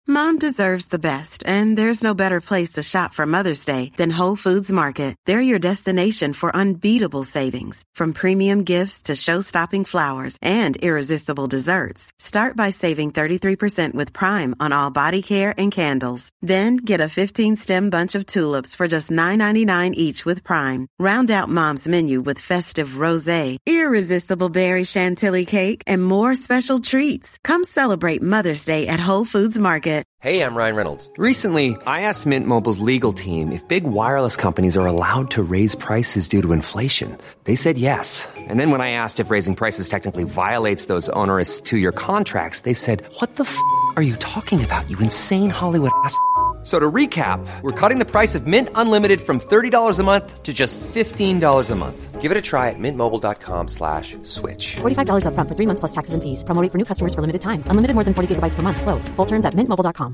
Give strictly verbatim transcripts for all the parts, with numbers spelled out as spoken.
Mom deserves the best, and there's no better place to shop for Mother's Day than Whole Foods Market. They're your destination for unbeatable savings, from premium gifts to show-stopping flowers and irresistible desserts. Start by saving thirty-three percent with Prime on all body care and candles. Then get a fifteen-stem bunch of tulips for just nine ninety-nine each with Prime. Round out Mom's menu with festive rosé, irresistible berry chantilly cake, and more special treats. Come celebrate Mother's Day at Whole Foods Market. Hey, I'm Ryan Reynolds. Recently, I asked Mint Mobile's legal team if big wireless companies are allowed to raise prices due to inflation. They said yes. And then when I asked if raising prices technically violates those onerous two-year contracts, they said, what the f*** are you talking about, you insane Hollywood ass f- So to recap, we're cutting the price of Mint Unlimited from thirty dollars a month to just fifteen dollars a month. Give it a try at mintmobile.com slash switch. forty-five dollars up front for three months plus taxes and fees. Promo rate for new customers for limited time. Unlimited more than forty gigabytes per month. Slows full terms at mint mobile dot com.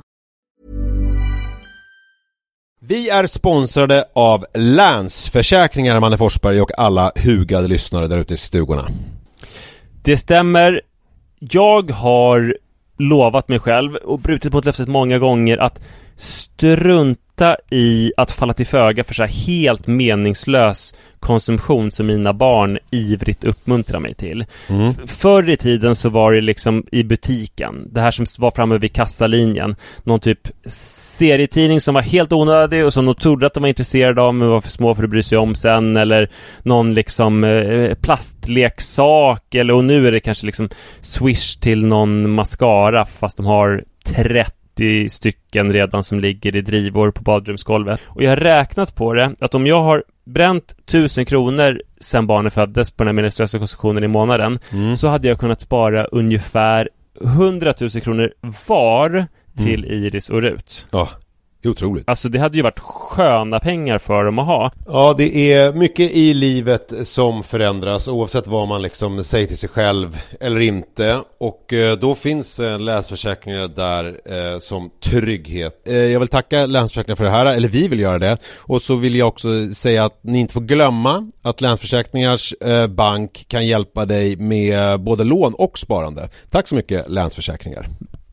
Vi är sponsrade av Länsförsäkringar, Manne Forsberg, och alla hugade lyssnare där ute i stugorna. Det stämmer. Jag har lovat mig själv och brutit mot löftet många gånger att strunta i att falla till föga för så här helt meningslös konsumtion som mina barn ivrigt uppmuntrar mig till. Mm. Förr i tiden så var det liksom i butiken, det här som var framme vid kassalinjen, någon typ serietidning som var helt onödig och som de trodde att de var intresserade av men var för små för att bry sig om sen, eller någon liksom eh, plastleksak, eller och nu är det kanske liksom Swish till någon mascara fast de har trettio stycken redan som ligger i drivor på badrumsgolvet. Och jag har räknat på det att om jag har bränt tusen kronor sen barnen föddes på den här meningslösa konsumtionen i månaden, mm. så hade jag kunnat spara ungefär hundratusen kronor var till mm. Iris och Rut. Ja, otroligt. Alltså det hade ju varit sköna pengar för dem att ha. Ja, det är mycket i livet som förändras oavsett vad man liksom säger till sig själv eller inte. Och eh, då finns eh, Länsförsäkringar där eh, som trygghet. Eh, jag vill tacka Länsförsäkringar för det här, eller vi vill göra det. Och så vill jag också säga att ni inte får glömma att Länsförsäkringars eh, bank kan hjälpa dig med både lån och sparande. Tack så mycket, Länsförsäkringar.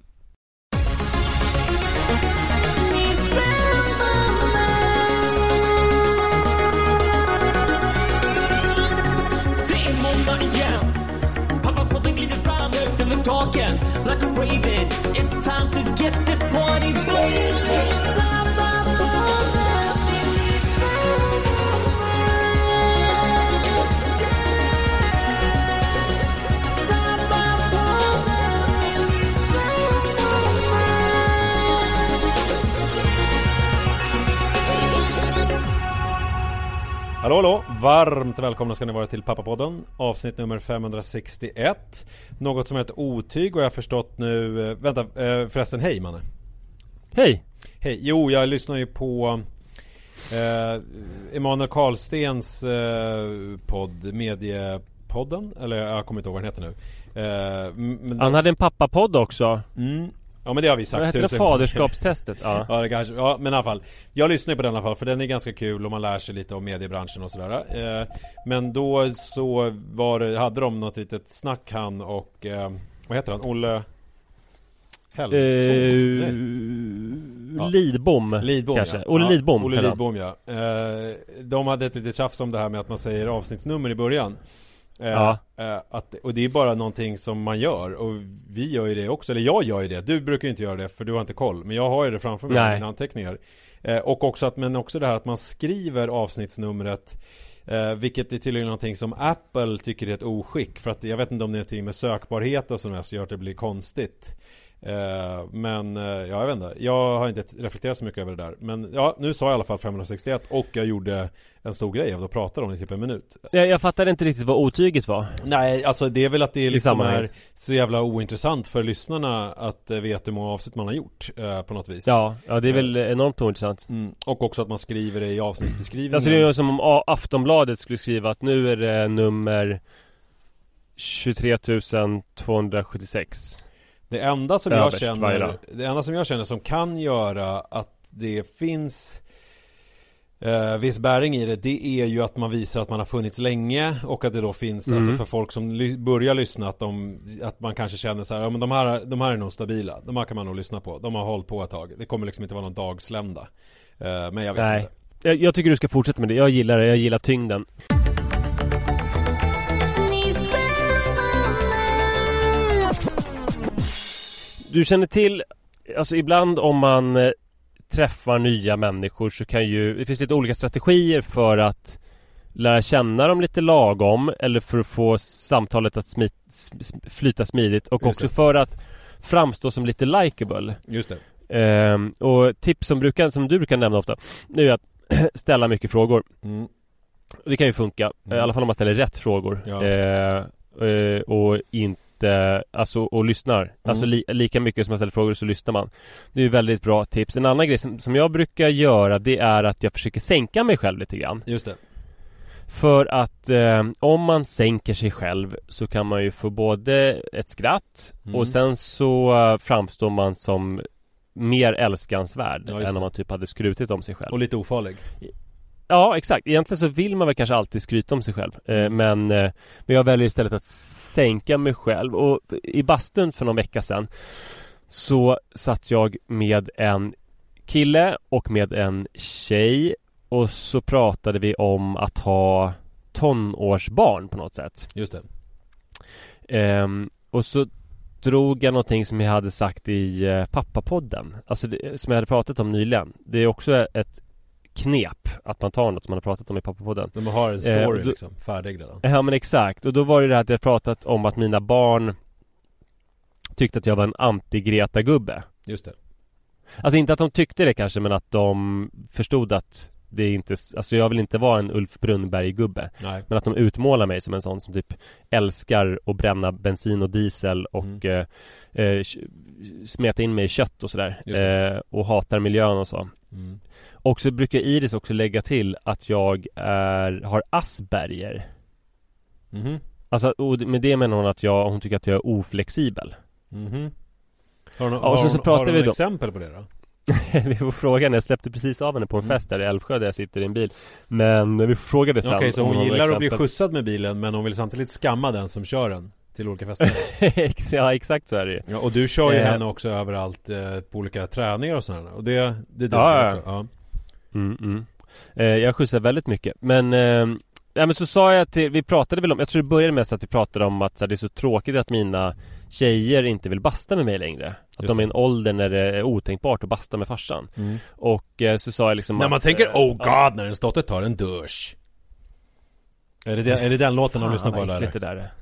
Talking like a raven, it's time to get this party blazing. Hallå, hallå, varmt välkomna ska ni vara till Pappapodden, avsnitt nummer femhundrasextioett. Något som är ett otyg och jag har förstått nu, vänta, förresten, hej Manne. Hej. Hej, jo jag lyssnar ju på eh, Emanuel Karlstens eh, podd, Mediepodden, eller jag kommer inte ihåg vad den heter nu. Eh, men, Han hade en pappapodd också. Mm. Ja, men det har vi sagt. Vad heter det? Faderskapstestet? Ja. Ja, det kanske, ja, men i alla fall. Jag lyssnar på den i alla fall, för den är ganska kul och man lär sig lite om mediebranschen och sådär. Eh, men då så var det, hade de något litet snack, han och eh, vad heter han? Olle Hell? Eh, ja. Lidbom, Lidbom kanske. Ja. Olle ja, Lidbom. Olle Lidbom, ja. Eh, de hade ett litet tjafs om det här med att man säger avsnittsnummer i början. Eh, ja. eh, att, och det är bara någonting som man gör. Och vi gör ju det också. Eller jag gör ju det. Du brukar ju inte göra det för du har inte koll. Men jag har ju det framför mig i mina anteckningar. eh, Och också att, men också det här att man skriver avsnittsnumret, eh, vilket är tydligen någonting som Apple tycker är ett oskick. För att jag vet inte om det är någonting med sökbarhet och sådär som gör att det blir konstigt. Uh, men uh, ja, jag vet inte. Jag har inte reflekterat så mycket över det där. Men ja, nu sa jag i alla fall femhundrasextioett. Och jag gjorde en stor grej av att prata om det i typ en minut. Jag, jag fattade inte riktigt vad otyget var. Nej, alltså det är väl att det liksom är så jävla ointressant för lyssnarna att uh, veta hur många avsnitt man har gjort uh, på något vis. Ja, ja det är väl uh, enormt ointressant. Mm. Och också att man skriver det i avsnittsbeskrivningen. Alltså det är ju som om Aftonbladet skulle skriva att nu är det nummer tjugotre tusen tvåhundrasjuttiosex. Det enda som jag känner Det enda som jag känner som kan göra att det finns eh, viss bäring i det, det är ju att man visar att man har funnits länge och att det då finns, mm. alltså för folk som ly- börjar lyssna, att, de, att man kanske känner så här, ja men de här, de här är nog stabila, de här kan man nog lyssna på, de har hållit på ett tag, det kommer liksom inte vara någon dagslända, eh, men jag vet Nej. inte. Jag, jag tycker du ska fortsätta med det, jag gillar det, jag gillar tyngden. Du känner till, alltså ibland om man eh, träffar nya människor så kan ju, det finns lite olika strategier för att lära känna dem lite lagom eller för att få samtalet att smit, flyta smidigt och Just också det. för att framstå som lite likeable. Just det. Ehm, och tips som, brukar, som du brukar nämna ofta, nu är att ställa mycket frågor. Mm. Det kan ju funka, Mm. i alla fall om man ställer rätt frågor. Ja. Ehm, eh, och inte, alltså, och lyssnar. Mm. Alltså li, lika mycket som man ställer frågor så lyssnar man. Det är ju väldigt bra tips. En annan grej som, som jag brukar göra, det är att jag försöker sänka mig själv lite grann. Just det. För att eh, om man sänker sig själv så kan man ju få både ett skratt Mm. och sen så uh, framstår man som mer älskansvärd Ja, just än det. om man typ hade skrutit om sig själv. Och lite ofarlig. Ja, exakt. Egentligen så vill man väl kanske alltid skryta om sig själv. Eh, men, eh, men jag väljer istället att sänka mig själv. Och i bastun för någon vecka sedan så satt jag med en kille och med en tjej. Och så pratade vi om att ha tonårsbarn på något sätt. Just det. Ehm, och så drog jag någonting som jag hade sagt i eh, pappapodden. Alltså det, som jag hade pratat om nyligen. Det är också ett knep att man tar något som man har pratat om i pappapodden. De har en story Eh, och då- liksom, färdig redan. Ja men exakt. Och då var det det här att jag pratat om att mina barn tyckte att jag var en anti-Greta-gubbe. Just det. Alltså inte att de tyckte det kanske, men att de förstod att det är inte, alltså jag vill inte vara en Ulf Brunnberg-gubbe. Nej. Men att de utmålar mig som en sån som typ älskar att bränna bensin och diesel och Mm. eh, eh, smeta in mig i kött och sådär. Just det. Eh, och hatar miljön och så. Mm. Och så brukar Iris också lägga till att jag är, har Asperger. Mhm. Alltså, och med det menar hon att jag, hon tycker att jag är oflexibel. Mhm. Har du, Ja, och så- har, så har pratar du vi något då. exempel på det då? Vi får fråga när jag släppte precis av henne på en Mm. fest där i Älvsjö där jag sitter i en bil. Men vi frågade sen. Okej, så om hon har gillar att bli exempel. skjutsad med bilen, men hon vill samtidigt skamma den som kör den till olika fester. Ja, exakt så är det ju. Ja, och du kör ju Eh. henne också överallt eh, på olika träningar och sådär. Och det, det duger Ja, ja. också. Ja. Mm, mm. Eh, jag skjutsar väldigt mycket. Men, eh, ja, men så sa jag till, vi pratade väl om, jag tror det började med så att vi pratade om att så här, det är så tråkigt att mina tjejer inte vill basta med mig längre. Att Just de är i det. en ålder när det är otänkbart att basta med farsan. Mm. Och eh, så sa jag liksom När att, man tänker, eh, oh ja, god, när en stotter tar en dusch. Är det, den, är det den låten de lyssnar på vad eller? äckligt det där är.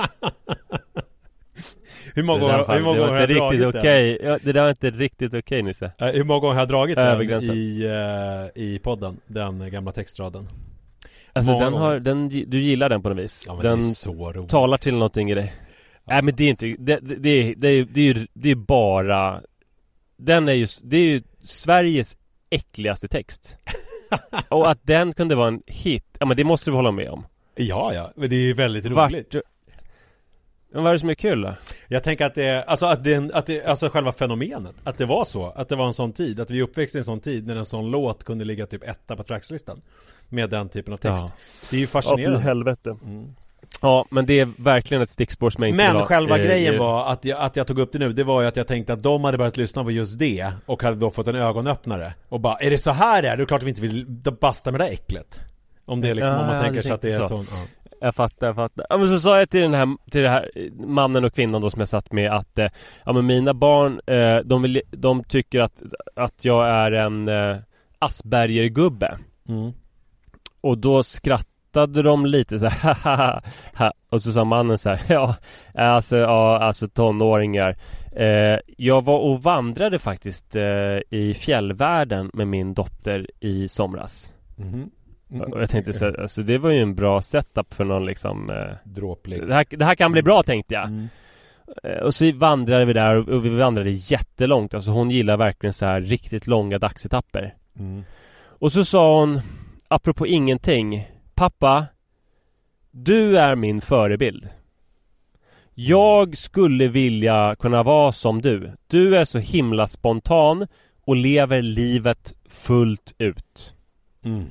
Hur många Det där gånger var- hur många det gånger var har jag inte dragit riktigt den? okej. Ja, det där var inte riktigt okej, Nisse. Eh, Hur många gånger har jag dragit den Över gränsen. i, eh, i podden? Den gamla textraden. Alltså Många den gånger. har, den, du gillar den på något vis. Ja, men Den det är så roligt. talar till någonting i dig. Nej men det är inte, det, det, det, är, det, är, det, är, ju- det är bara, den är ju, det är ju Sveriges äckligaste text. Och att den kunde vara en hit, ja men det måste du hålla med om. Ja, ja, men det är väldigt Vart- roligt. Men vad är det som är kul då? Jag tänker att det är, alltså att det, att det, alltså själva fenomenet, att det var så, att det var en sån tid, att vi uppväxte i en sån tid när en sån låt kunde ligga typ etta på trackslistan med den typen av text. Ja. Det är ju Ja, för fascinerande. helvete. Mm. Ja, men det är verkligen ett stickspår som jag inte vill Men ha. själva Eh, grejen eh, var att jag, att jag tog upp det nu, det var ju att jag tänkte att de hade börjat lyssna på just det och hade då fått en ögonöppnare och bara, är det så här det är? Det är klart att vi inte vill basta med det där äcklet. Om det är liksom, Ja, om man jag tänker hade sig att det är tänkt sån, så. ja. Jag fattar, jag fattar. Ja, men så sa jag till den här, till det här mannen och kvinnan då som jag satt med att eh, ja men mina barn, eh, de, vill, de tycker att, att jag är en eh, Asperger-gubbe. Mm. Och då skrattade de lite så här, haha. Och så sa mannen så här, ja, alltså, ja, alltså tonåringar. Eh, jag var och vandrade faktiskt eh, i fjällvärlden med min dotter i somras. Mhm. Och jag tänkte så här, alltså det var ju en bra setup för någon liksom eh, Dråplig. det, här, det här kan bli bra, tänkte jag. Mm. Eh, Och så vandrade vi där och, och vi vandrade jättelångt. Alltså hon gillar verkligen så här riktigt långa dagsetapper. Mm. Och så sa hon, apropå ingenting, pappa, du är min förebild. Jag skulle vilja kunna vara som du. Du är så himla spontan och lever livet fullt ut. Mm.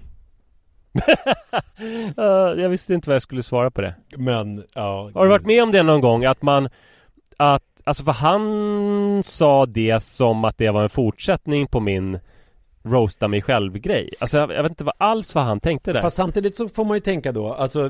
uh, jag visste inte vad jag skulle svara på det. Men, ja. Har du varit med om det någon gång? Att man, att, alltså för han sa det som att det var en fortsättning på min roasta mig själv-grej. Alltså jag, jag vet inte vad alls vad han tänkte där. Fast samtidigt så får man ju tänka då, alltså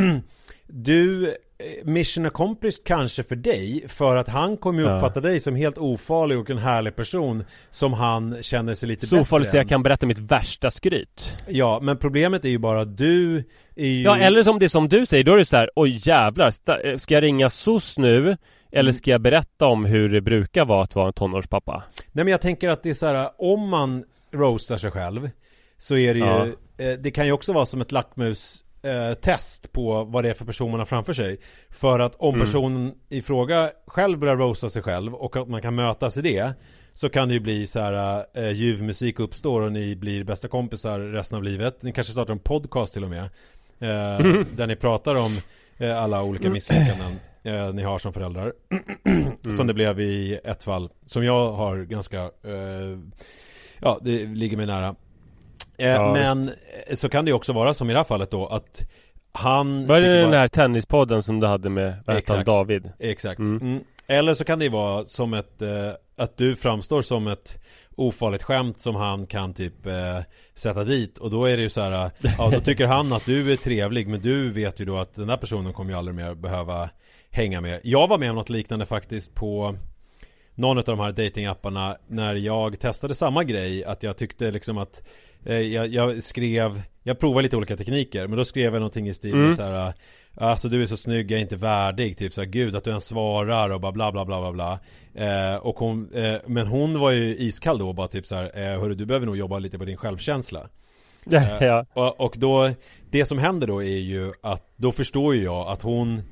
du, mission accomplished kanske för dig, för att han kommer ju uppfatta ja. dig som helt ofarlig och en härlig person som han känner sig lite så bättre. Så ofarlig så jag kan berätta mitt värsta skryt. Ja, men problemet är ju bara att du är ju... Ja, eller som det som du säger, då är det så här, oj jävlar, ska jag ringa S O S nu? Eller ska jag berätta om hur det brukar vara att vara en tonårspappa? Nej, men jag tänker att det är så här, om man roastar sig själv så är det ju, ja. eh, det kan ju också vara som ett lackmus eh, test på vad det är för person man har framför sig. För att om mm. personen i fråga själv börjar roasta sig själv och att man kan mötas i det, så kan det ju bli så här, eh, ljuv musik uppstår och ni blir bästa kompisar resten av livet. Ni kanske startar en podcast till och med eh, mm. där ni pratar om eh, alla olika misslyckanden eh, ni har som föräldrar. mm. Som det blev i ett fall som jag har ganska eh, ja, det ligger mig nära. Eh, ja, men visst. Så kan det ju också vara som i det här fallet då, att han... Var det den bara... här tennispodden som du hade med Exakt. David? Exakt. Mm. Mm. Eller så kan det ju vara som ett, eh, att du framstår som ett ofarligt skämt som han kan typ eh, sätta dit. Och då är det ju så här, ja, då tycker han att du är trevlig, men du vet ju då att den här personen kommer ju aldrig mer behöva hänga med. Jag var med om något liknande faktiskt på någon av de här datingapparna när jag testade samma grej, att jag tyckte liksom att eh, jag, jag skrev, jag provade lite olika tekniker, men då skrev jag någonting i stil mm. så här, alltså du är så snygg, jag är inte värdig, typ så här, gud att du ens svarar och bara bla bla bla bla bla. Eh, och hon, eh, men hon var ju iskall då, bara typ så här, eh, hörru, du behöver nog jobba lite på din självkänsla. Eh, ja. och, och då, det som händer då är ju att då förstår ju jag att hon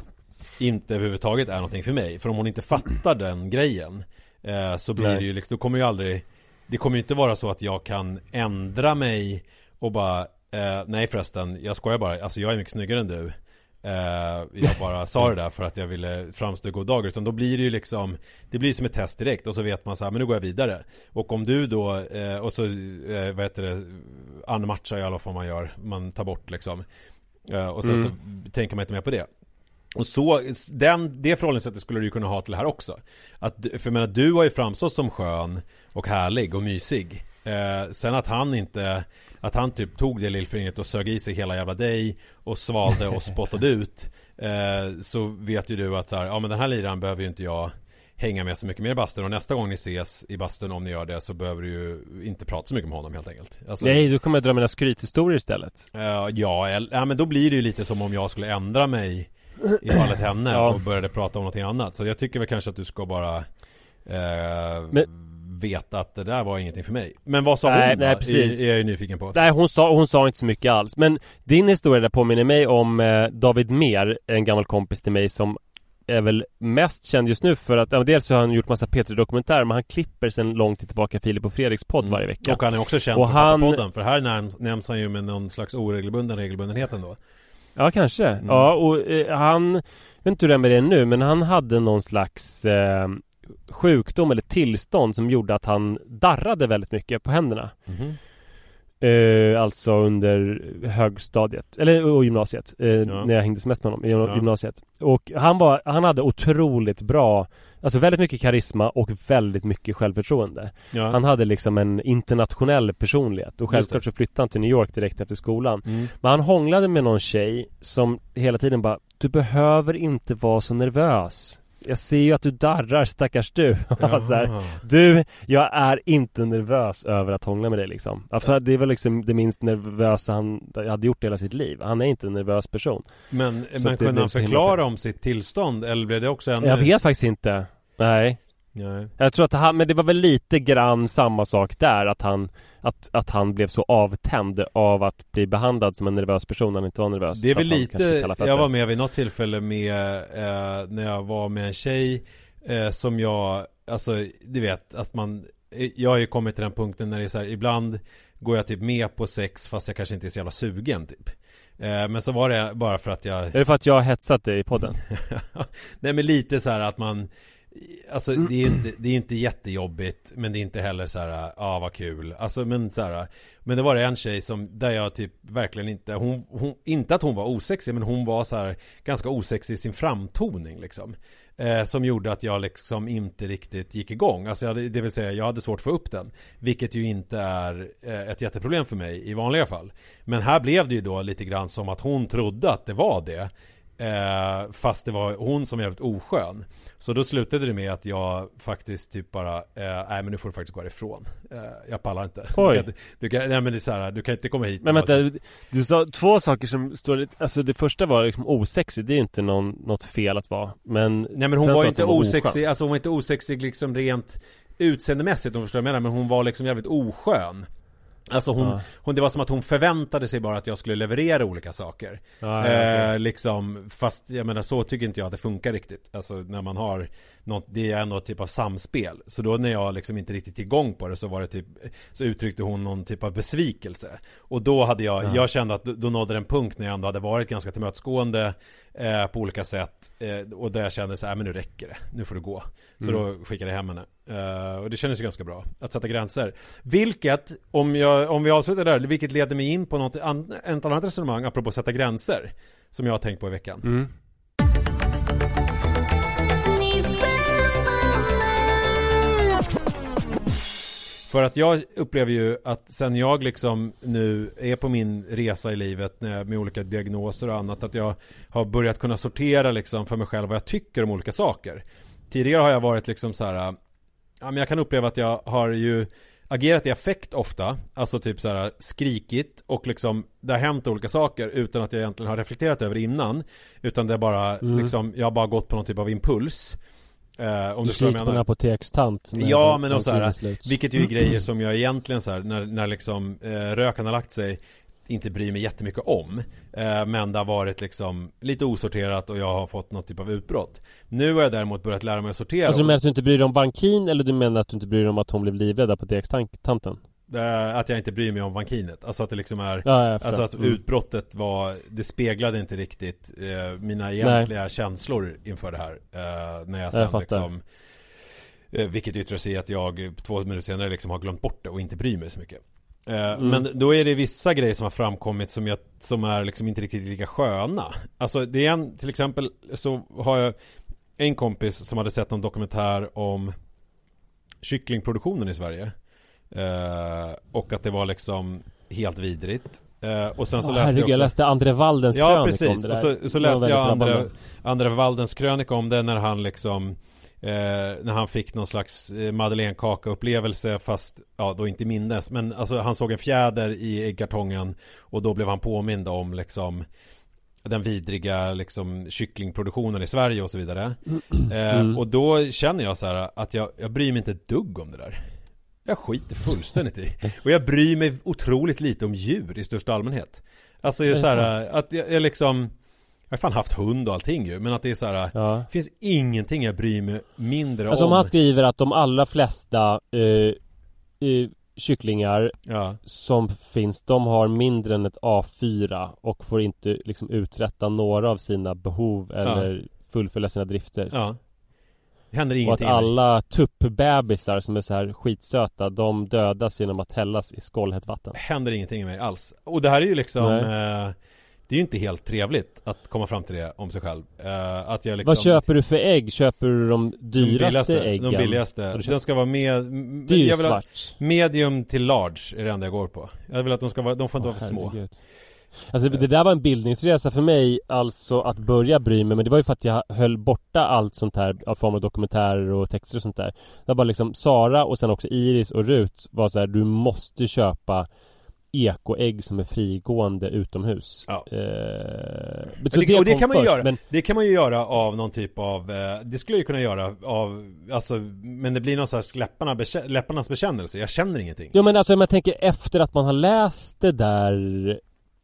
inte överhuvudtaget är någonting för mig. För om hon inte fattar den grejen eh, så blir Nej. det ju liksom, då kommer ju aldrig, det kommer ju inte vara så att jag kan ändra mig och bara eh, nej förresten, jag skojar bara, alltså jag är mycket snyggare än du. Eh, jag bara sa det där för att jag ville framstå god dag, utan då blir det ju liksom, det blir som ett test direkt, och så vet man så här, men nu går jag vidare. Och om du då eh, och så eh, vad heter det, anmatchar i alla fall man gör, man tar bort liksom eh, och så, mm. så tänker man inte mer på det. Och så, den, det förhållningssättet skulle du kunna ha till det här också. Att, för jag menar, du har ju framstått som skön och härlig och mysig. Eh, sen att han inte, att han typ tog det lillfingret och sög i sig hela jävla dig och svalde och spottade ut. Eh, så vet ju du att så här, ja men den här liraren behöver ju inte jag hänga med så mycket mer i bastun. Och nästa gång ni ses i bastun, om ni gör det, så behöver du ju inte prata så mycket med honom helt enkelt. Alltså, nej, du kommer att dra mina skrythistorier istället. Eh, ja, eller, ja, men då blir det ju lite som om jag skulle ändra mig i fallet henne ja. och började prata om någonting annat. Så jag tycker väl kanske att du ska bara eh, men, veta att det där var ingenting för mig. Men vad sa nej, hon? Nej, precis. Är, är jag ju nyfiken på. Nej, hon sa, hon sa inte så mycket alls. Men din historia där påminner mig om eh, David Mer, en gammal kompis till mig som är väl mest känd just nu för att, ja, dels så har han gjort massa P tre-dokumentärer, men han klipper sen långt tillbaka Filip och Fredriks podd mm. varje vecka. Och han är också känd och för han... podden, för här nämns, nämns han ju med någon slags oregelbunden regelbundenhet ändå. Ja, kanske. Mm. Ja, och eh, han, jag vet inte hur det är med det nu, men han hade någon slags eh, sjukdom eller tillstånd som gjorde att han darrade väldigt mycket på händerna. Mm. Eh, alltså under högstadiet, eller och gymnasiet, eh, ja. när jag hängde som mest med honom i ja. gymnasiet. Och han, var, han hade otroligt bra, alltså väldigt mycket karisma och väldigt mycket självförtroende. Ja. Han hade liksom en internationell personlighet. Och självklart så flyttade han till New York direkt efter skolan. Mm. Men han hånglade med någon tjej som hela tiden bara, du behöver inte vara så nervös. Jag ser ju att du darrar, stackars du. Så här, du, jag är inte nervös över att hångla med dig liksom. Alltså, det är väl liksom det minst nervösa han hade gjort i hela sitt liv. Han är inte en nervös person. Men, men kunde han förklara om sitt tillstånd? Eller blev det också en... Jag vet faktiskt inte. Nej. Nej. Jag tror att han, men det var väl lite grann samma sak där, att han att, att han blev så avtänd av att bli behandlad som en nervös person när han inte var nervös. Det är väl lite, jag var med vid något tillfälle med eh, när jag var med en tjej eh, som jag, alltså du vet att man, jag har ju kommit till den punkten när det är så här, ibland går jag typ med på sex fast jag kanske inte är så jävla sugen typ. Eh, men så var det bara för att jag... Är det för att jag har hetsat dig i podden? Nej, men lite så här att man Alltså Mm. det är inte det är inte jättejobbigt, men det är inte heller så här, ja ah, vad kul. Alltså men så här, men det var en tjej som där jag typ verkligen inte hon, hon inte att hon var osexig, men hon var så här ganska osexig i sin framtoning liksom. Eh, som gjorde att jag liksom inte riktigt gick igång. Alltså jag hade, det vill säga jag hade svårt att få upp den, vilket ju inte är eh, ett jätteproblem för mig i vanliga fall. Men här blev det ju då lite grann som att hon trodde att det var det. Eh, fast det var hon som var jävligt oskön. Så då slutade det med att jag faktiskt typ bara eh, nej men nu får du faktiskt gå ifrån. Eh, jag pallar inte. Oj. Du kan, du kan, nej men det är så här, du kan inte komma hit. Men vänta, du sa två saker som står lite, alltså det första var liksom osexig, det är ju inte någon, något fel att vara. Men nej men hon sen var så ju att inte hon var osexig, oskön. alltså hon var inte osexig liksom rent utseendemässigt, om du förstår vad jag menar, men hon var liksom jävligt oskön. Alltså hon, Ja. hon, det var som att hon förväntade sig bara att jag skulle leverera olika saker. Ja, ja, eh, okej. Liksom, fast jag menar så tycker inte jag att det funkar riktigt. Alltså när man har något, det är ändå typ av samspel. Så då när jag liksom inte riktigt igång på det, så var det typ, så uttryckte hon någon typ av besvikelse. Och då hade jag, Ja. jag kände att då nådde en punkt när jag ändå hade varit ganska tillmötesgående eh, på olika sätt. Eh, och där jag kände så här, men nu räcker det, nu får du gå. Så Mm. då skickade jag hem henne. Uh, och det kändes ju ganska bra att sätta gränser. Vilket, om, jag, om vi avslutar där, vilket leder mig in på något an, ett annat resonemang apropå sätta gränser, som jag har tänkt på i veckan. Mm. För att jag upplever ju att sen jag liksom nu är på min resa i livet med olika diagnoser och annat, att jag har börjat kunna sortera liksom för mig själv vad jag tycker om olika saker. Tidigare har jag varit liksom så här, ja, men jag kan uppleva att jag har ju agerat i affekt ofta, alltså typ så här skrikit och liksom det har hänt olika saker utan att jag egentligen har reflekterat över det innan, utan det är bara Mm. liksom, jag har bara gått på någon typ av impuls. Eh, om Du du förstår vad slik jag på en menar. apotekstant. när Ja, den- men den också så här, tiden är slut. vilket ju är grejer som jag egentligen så här, när, när liksom eh, röken har lagt sig, inte bryr mig jättemycket om. Eh, men det har varit liksom lite osorterat och jag har fått något typ av utbrott. Nu har jag däremot börjat lära mig att sortera. Alltså du menar att du inte bryr dig om bankin, eller du menar att du inte bryr dig om att hon blev livrädd av apotekstanten? eh, att jag inte bryr mig om vankinet. Alltså att det liksom är, Ja, jag förstår. alltså att Mm. utbrottet var, det speglade inte riktigt eh, mina egentliga känslor inför det här. Eh, när jag sen Jag fattar. liksom, eh, vilket yttrar sig i att jag två minuter senare liksom har glömt bort det och inte bryr mig så mycket. Eh, Mm. Men då är det vissa grejer som har framkommit som, jag, som är liksom inte riktigt lika sköna. Alltså det är en, till exempel så har jag en kompis som hade sett en dokumentär om kycklingproduktionen i Sverige. Eh, och att det var liksom helt vidrigt. Eh, och sen så Åh, läste herregud, jag också, jag läste André Waldens ja, krönika om precis. det Och där. så, så Det var läste jag väldigt andra, drabbande. andra Waldens krönika om det när han liksom eh, när han fick någon slags eh, madeleinekaka-upplevelse, fast ja, då inte minnes, men alltså han såg en fjäder i äggkartongen och då blev han påmind om liksom den vidriga liksom kycklingproduktionen i Sverige och så vidare. Eh, Mm. och då känner jag så här att jag, jag bryr mig inte ett dugg om det där. Jag skiter fullständigt i. Och jag bryr mig otroligt lite om djur i största allmänhet. Alltså jag, så här, att jag, jag liksom, jag har fan haft hund och allting ju, men att det är så här, Ja. det finns ingenting jag bryr mig mindre Alltså om. om han skriver att de allra flesta eh, eh, kycklingar Ja. som finns, de har mindre än ett A fyra och får inte liksom uträtta några av sina behov eller fullfölja sina drifter. Ja. Det händer Och att ingenting. alla tuppbebisar som är så här skitsöta, de dödas genom att hällas i skållhett vatten. Det händer ingenting i mig alls. Och det här är ju liksom Nej. eh, det är ju inte helt trevligt att komma fram till det om sig själv. Eh, att jag liksom, Vad köper du för ägg? Köper du de de dyraste billigaste, äggen? de billigaste. Och du köper- Den ska vara med, m- Det är ju jag vill ha svart. medium till large är det enda jag går på. Jag vill att de ska vara, de får inte Åh, vara för små. herregud. Alltså det där var en bildningsresa för mig, alltså att börja bry mig, men det var ju för att jag höll borta allt sånt här av form av dokumentärer och texter och sånt där. Det var bara liksom Sara och sen också Iris och Rut var så här: du måste köpa ekoägg som är frigående utomhus. Ja. Eh, Men det, och det kom kan man ju först, göra. men Det kan man ju göra av någon typ av eh, det skulle jag ju kunna göra av, alltså, men det blir någon slags läpparna, bekä- läpparnas bekännelse. Jag känner ingenting. ja, men alltså om jag tänker efter att man har läst det där.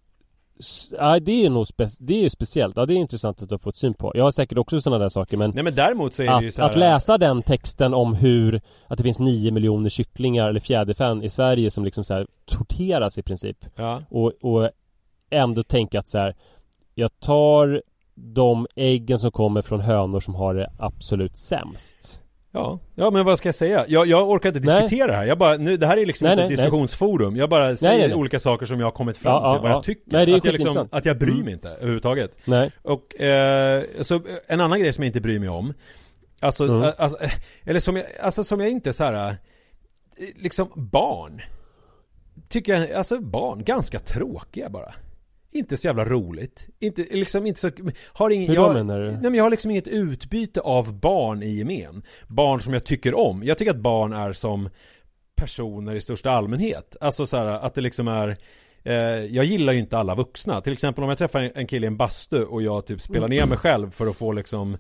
s- Ja, det är ju nog spe- det är ju speciellt. Ja, det är intressant att du har fått syn på. Jag har säkert också sådana där saker, men Nej, men däremot så är det ju Att, så här, att läsa den texten om hur att det finns nio miljoner kycklingar eller fjäderfän i Sverige som liksom så här torteras i princip, ja. och, och ändå tänka att så här, jag tar de äggen som kommer från hönor som har det absolut sämst. Ja, ja men vad ska jag säga? Jag, jag orkar inte diskutera nej. det här. Jag bara, nu, det här är liksom nej, inte ett diskussionsforum. Jag bara säger nej, nej, nej. olika saker som jag har kommit fram ja, till. Vad ja, jag tycker. Nej, det är att, jag liksom, att jag bryr mig mm. inte överhuvudtaget. Nej. Och eh, så en annan grej som jag inte bryr mig om. Alltså, mm. alltså eller som jag, alltså som jag inte så här liksom barn. Tycker jag, alltså barn, ganska tråkiga bara. Inte så jävla roligt. Inte, liksom inte så, har ingen, Hur jag, menar du? Nej, men jag har liksom inget utbyte av barn i gemen. Barn som jag tycker om. Jag tycker att barn är som personer i största allmänhet. Alltså så här, att det liksom är eh, jag gillar ju inte alla vuxna. Till exempel om jag träffar en, en kille i en bastu och jag typ spelar ner mig själv för att få liksom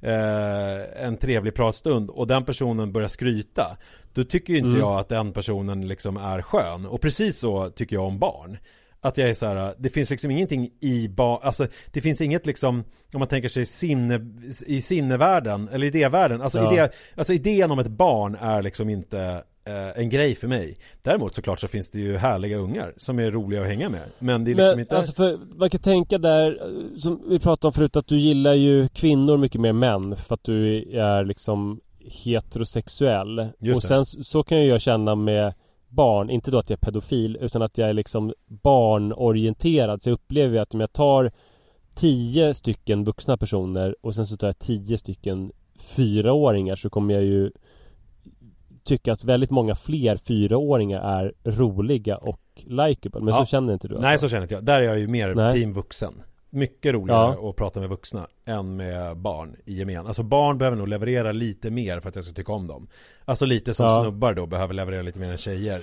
eh, en trevlig pratstund och den personen börjar skryta. Då tycker ju inte mm. jag att den personen liksom är skön. Och precis så tycker jag om barn. Att jag är så här, det finns liksom ingenting i barn, alltså det finns inget liksom, om man tänker sig sinne, i sinnevärlden eller idévärlden, alltså, ja. idé, alltså idén om ett barn är liksom inte eh, en grej för mig. Däremot såklart så finns det ju härliga ungar som är roliga att hänga med, men det är liksom men, inte alltså för man kan tänka där, som vi pratade om förut, att du gillar ju kvinnor mycket mer män för att du är liksom heterosexuell. Just och sen så kan jag känna med barn, inte då att jag är pedofil utan att jag är liksom barnorienterad, så jag upplever att om jag tar tio stycken vuxna personer och sen så tar jag tio stycken fyraåringar så kommer jag ju tycka att väldigt många fler fyraåringar är roliga och likeable, men ja. så känner inte du alltså. Nej, så känner inte jag. Där är jag ju mer Nej. team vuxen. Mycket roligare ja. att prata med vuxna än med barn i gemen. Alltså barn behöver nog leverera lite mer för att jag ska tycka om dem. Alltså lite som ja. snubbar då behöver leverera lite mer än tjejer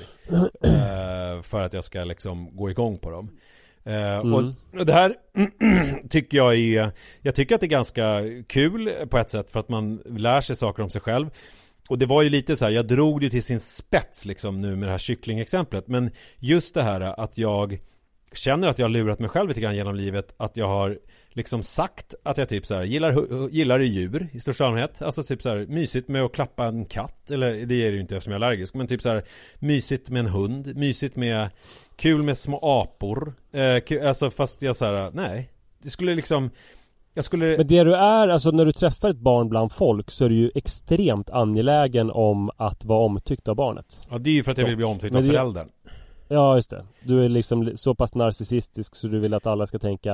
eh, för att jag ska liksom gå igång på dem. Eh, mm. och, och det här tycker jag är, jag tycker att det är ganska kul på ett sätt för att man lär sig saker om sig själv. Och det var ju lite så här, jag drog det till sin spets liksom nu med det här kycklingexemplet. Men just det här att jag känner att jag har lurat mig själv lite grann genom livet, att jag har liksom sagt att jag typ så här gillar, gillar djur i största allmänhet, alltså typ så här mysigt med att klappa en katt, eller det är det ju inte eftersom jag är allergisk, men typ så här mysigt med en hund, mysigt med kul med små apor, eh, kul, alltså fast jag så här, nej, det skulle liksom jag skulle... Men det du är, alltså när du träffar ett barn bland folk så är du ju extremt angelägen om att vara omtyckt av barnet. Ja, det är ju för att jag vill bli omtyckt av föräldern. Ja, just det. Du är liksom så pass narcissistisk så du vill att alla ska tänka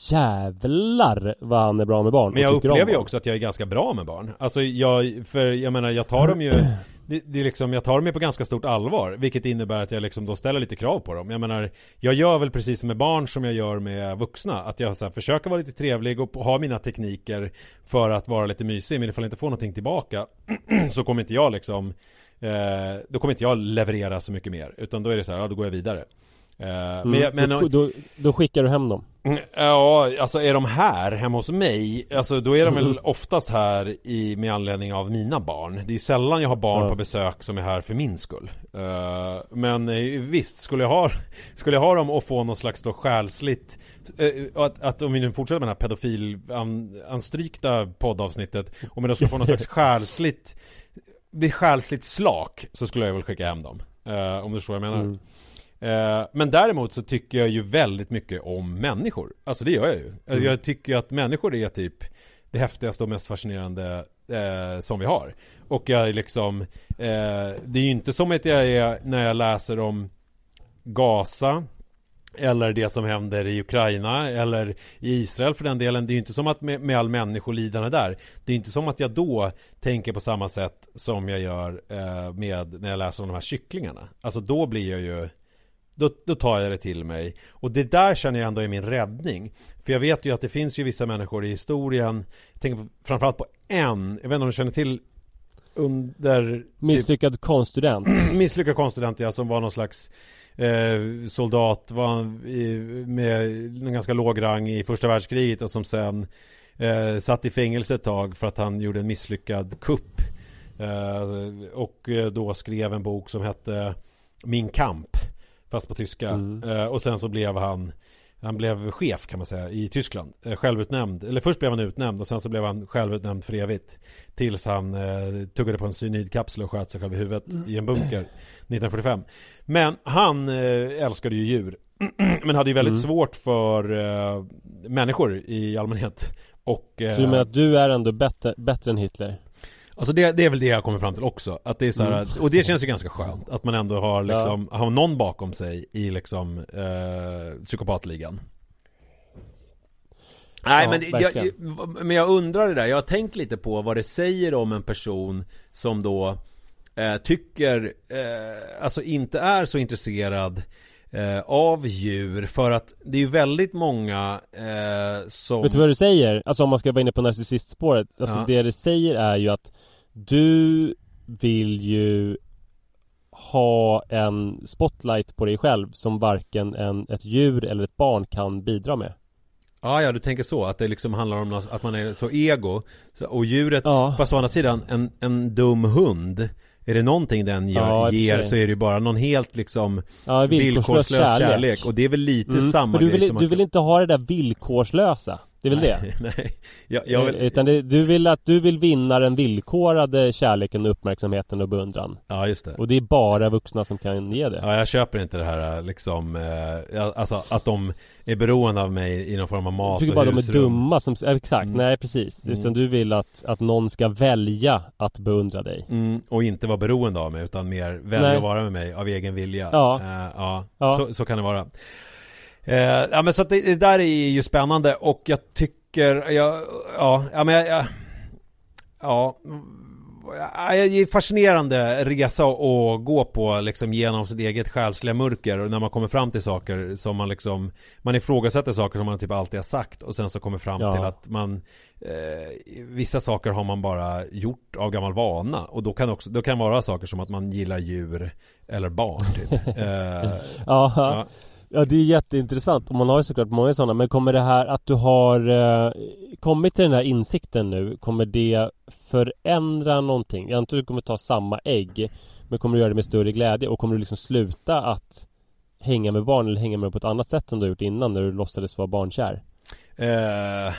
jävlar vad han är bra med barn. Men jag upplever ju också att jag är ganska bra med barn. Alltså jag, för jag menar, jag tar dem ju det, det är liksom, jag tar dem ju på ganska stort allvar, vilket innebär att jag liksom då ställer lite krav på dem. Jag menar, jag gör väl precis med barn som jag gör med vuxna, att jag så här, försöker vara lite trevlig och ha mina tekniker för att vara lite mysig, men ifall jag inte får någonting tillbaka så kommer inte jag liksom Eh, då kommer inte jag leverera så mycket mer, utan då är det så här, ja, då går jag vidare. eh, mm. men, men, då, då, då skickar du hem dem? Ja, alltså är de här hemma hos mig, alltså då är de mm. väl oftast här i, med anledning av mina barn. Det är ju sällan jag har barn ja. på besök som är här för min skull. eh, Men eh, visst, skulle jag ha Skulle jag ha dem och få någon slags då själsligt eh, att, att om vi nu fortsätter med den här pedofil an, anstrykta poddavsnittet, om jag då ska få någon slags själsligt blir själsligt slak, så skulle jag väl skicka hem dem, uh, om du förstår vad jag menar. Mm. uh, Men däremot så tycker jag ju väldigt mycket om människor. Alltså det gör jag ju. mm. Jag tycker att människor är typ det häftigaste och mest fascinerande uh, som vi har. Och jag liksom uh, det är ju inte som att jag är, när jag läser om Gaza eller det som händer i Ukraina eller i Israel för den delen, det är ju inte som att med, med all människolidande där, det är inte som att jag då tänker på samma sätt som jag gör eh, med när jag läser om de här kycklingarna. Alltså då blir jag ju då, då tar jag det till mig, och det där känner jag ändå är min räddning, för jag vet ju att det finns ju vissa människor i historien, jag tänker på, framförallt på en, jag vet inte om du känner till under misslyckad typ, konststudent misslyckad konststudent, ja, som var någon slags Eh, soldat, var i, med en ganska låg rang i första världskriget, och som sen eh, satt i fängelse ett tag för att han gjorde en misslyckad kupp, eh, och då skrev en bok som hette Min kamp, fast på tyska. mm. eh, och sen så blev han han blev chef, kan man säga, i Tyskland, eh, självutnämnd, eller först blev han utnämnd och sen så blev han självutnämnd för evigt, tills han eh, tuggade på en cyanidkapsel och sköt sig själv i huvudet mm. i en bunker nittonhundrafyrtiofem. Men han eh, älskade ju djur men hade ju väldigt mm. svårt för eh, människor i allmänhet. Och, eh, så du menar att du är ändå bättre, bättre än Hitler? Alltså det, det är väl det jag kommer fram till också. Att det är så här, mm. Och det känns ju ganska skönt. Att man ändå har, liksom, ja. har någon bakom sig i liksom, eh, psykopatligan. Nej, ja, men, jag, men jag undrar det där. Jag har tänkt lite på vad det säger om en person som då eh, tycker, eh, alltså inte är så intresserad eh, av djur. För att det är ju väldigt många eh, som... Vet du vad du säger? Alltså om man ska vara inne på narcissistspåret. Alltså ja. det det säger är ju att du vill ju ha en spotlight på dig själv som varken en, ett djur eller ett barn kan bidra med. Ja, ja, du tänker så. Att det liksom handlar om att man är så ego. Och djuret, ja. fast å andra sidan, en, en dum hund. Är det någonting den ger, ja, ger så är det ju bara någon helt liksom ja, villkorslös kärlek. kärlek. Och det är väl lite mm. samma Men du grej vill, som du man... vill inte ha det där villkorslösa. Det är väl nej, det? Nej, jag, jag vill... Utan det, du vill att du vill vinna den villkorade kärleken och uppmärksamheten och beundran. Ja, just det. Och det är bara vuxna som kan ge det. Ja, jag köper inte det här liksom, eh, alltså att de är beroende av mig i någon form av mat. Du tycker och bara husrum. de är dumma som, exakt, mm. nej precis. Mm. Utan du vill att, att någon ska välja att beundra dig. Mm. Och inte vara beroende av mig, utan mer välja nej. att vara med mig av egen vilja. Ja, eh, ja, ja. Så, så kan det vara. Eh, ja, men så att det, det där är ju spännande. Och jag tycker jag, ja, ja, men jag, jag, ja, det är fascinerande resa och gå på liksom genom sitt eget själsliga mörker, och när man kommer fram till saker som man liksom, man ifrågasätter saker som man typ alltid har sagt, och sen så kommer fram ja. till att man eh, vissa saker har man bara gjort av gammal vana, och då kan också, då kan vara saker som att man gillar djur eller barn typ. eh, ja. Ja, det är jätteintressant, och man har ju såklart många sådana. Men kommer det här att du har eh, kommit till den här insikten nu, kommer det förändra någonting? Jag antar att du kommer ta samma ägg, men kommer du göra det med större glädje? Och kommer du liksom sluta att hänga med barn, eller hänga med på ett annat sätt än du har gjort innan, när du låtsades vara barnkär? Uh,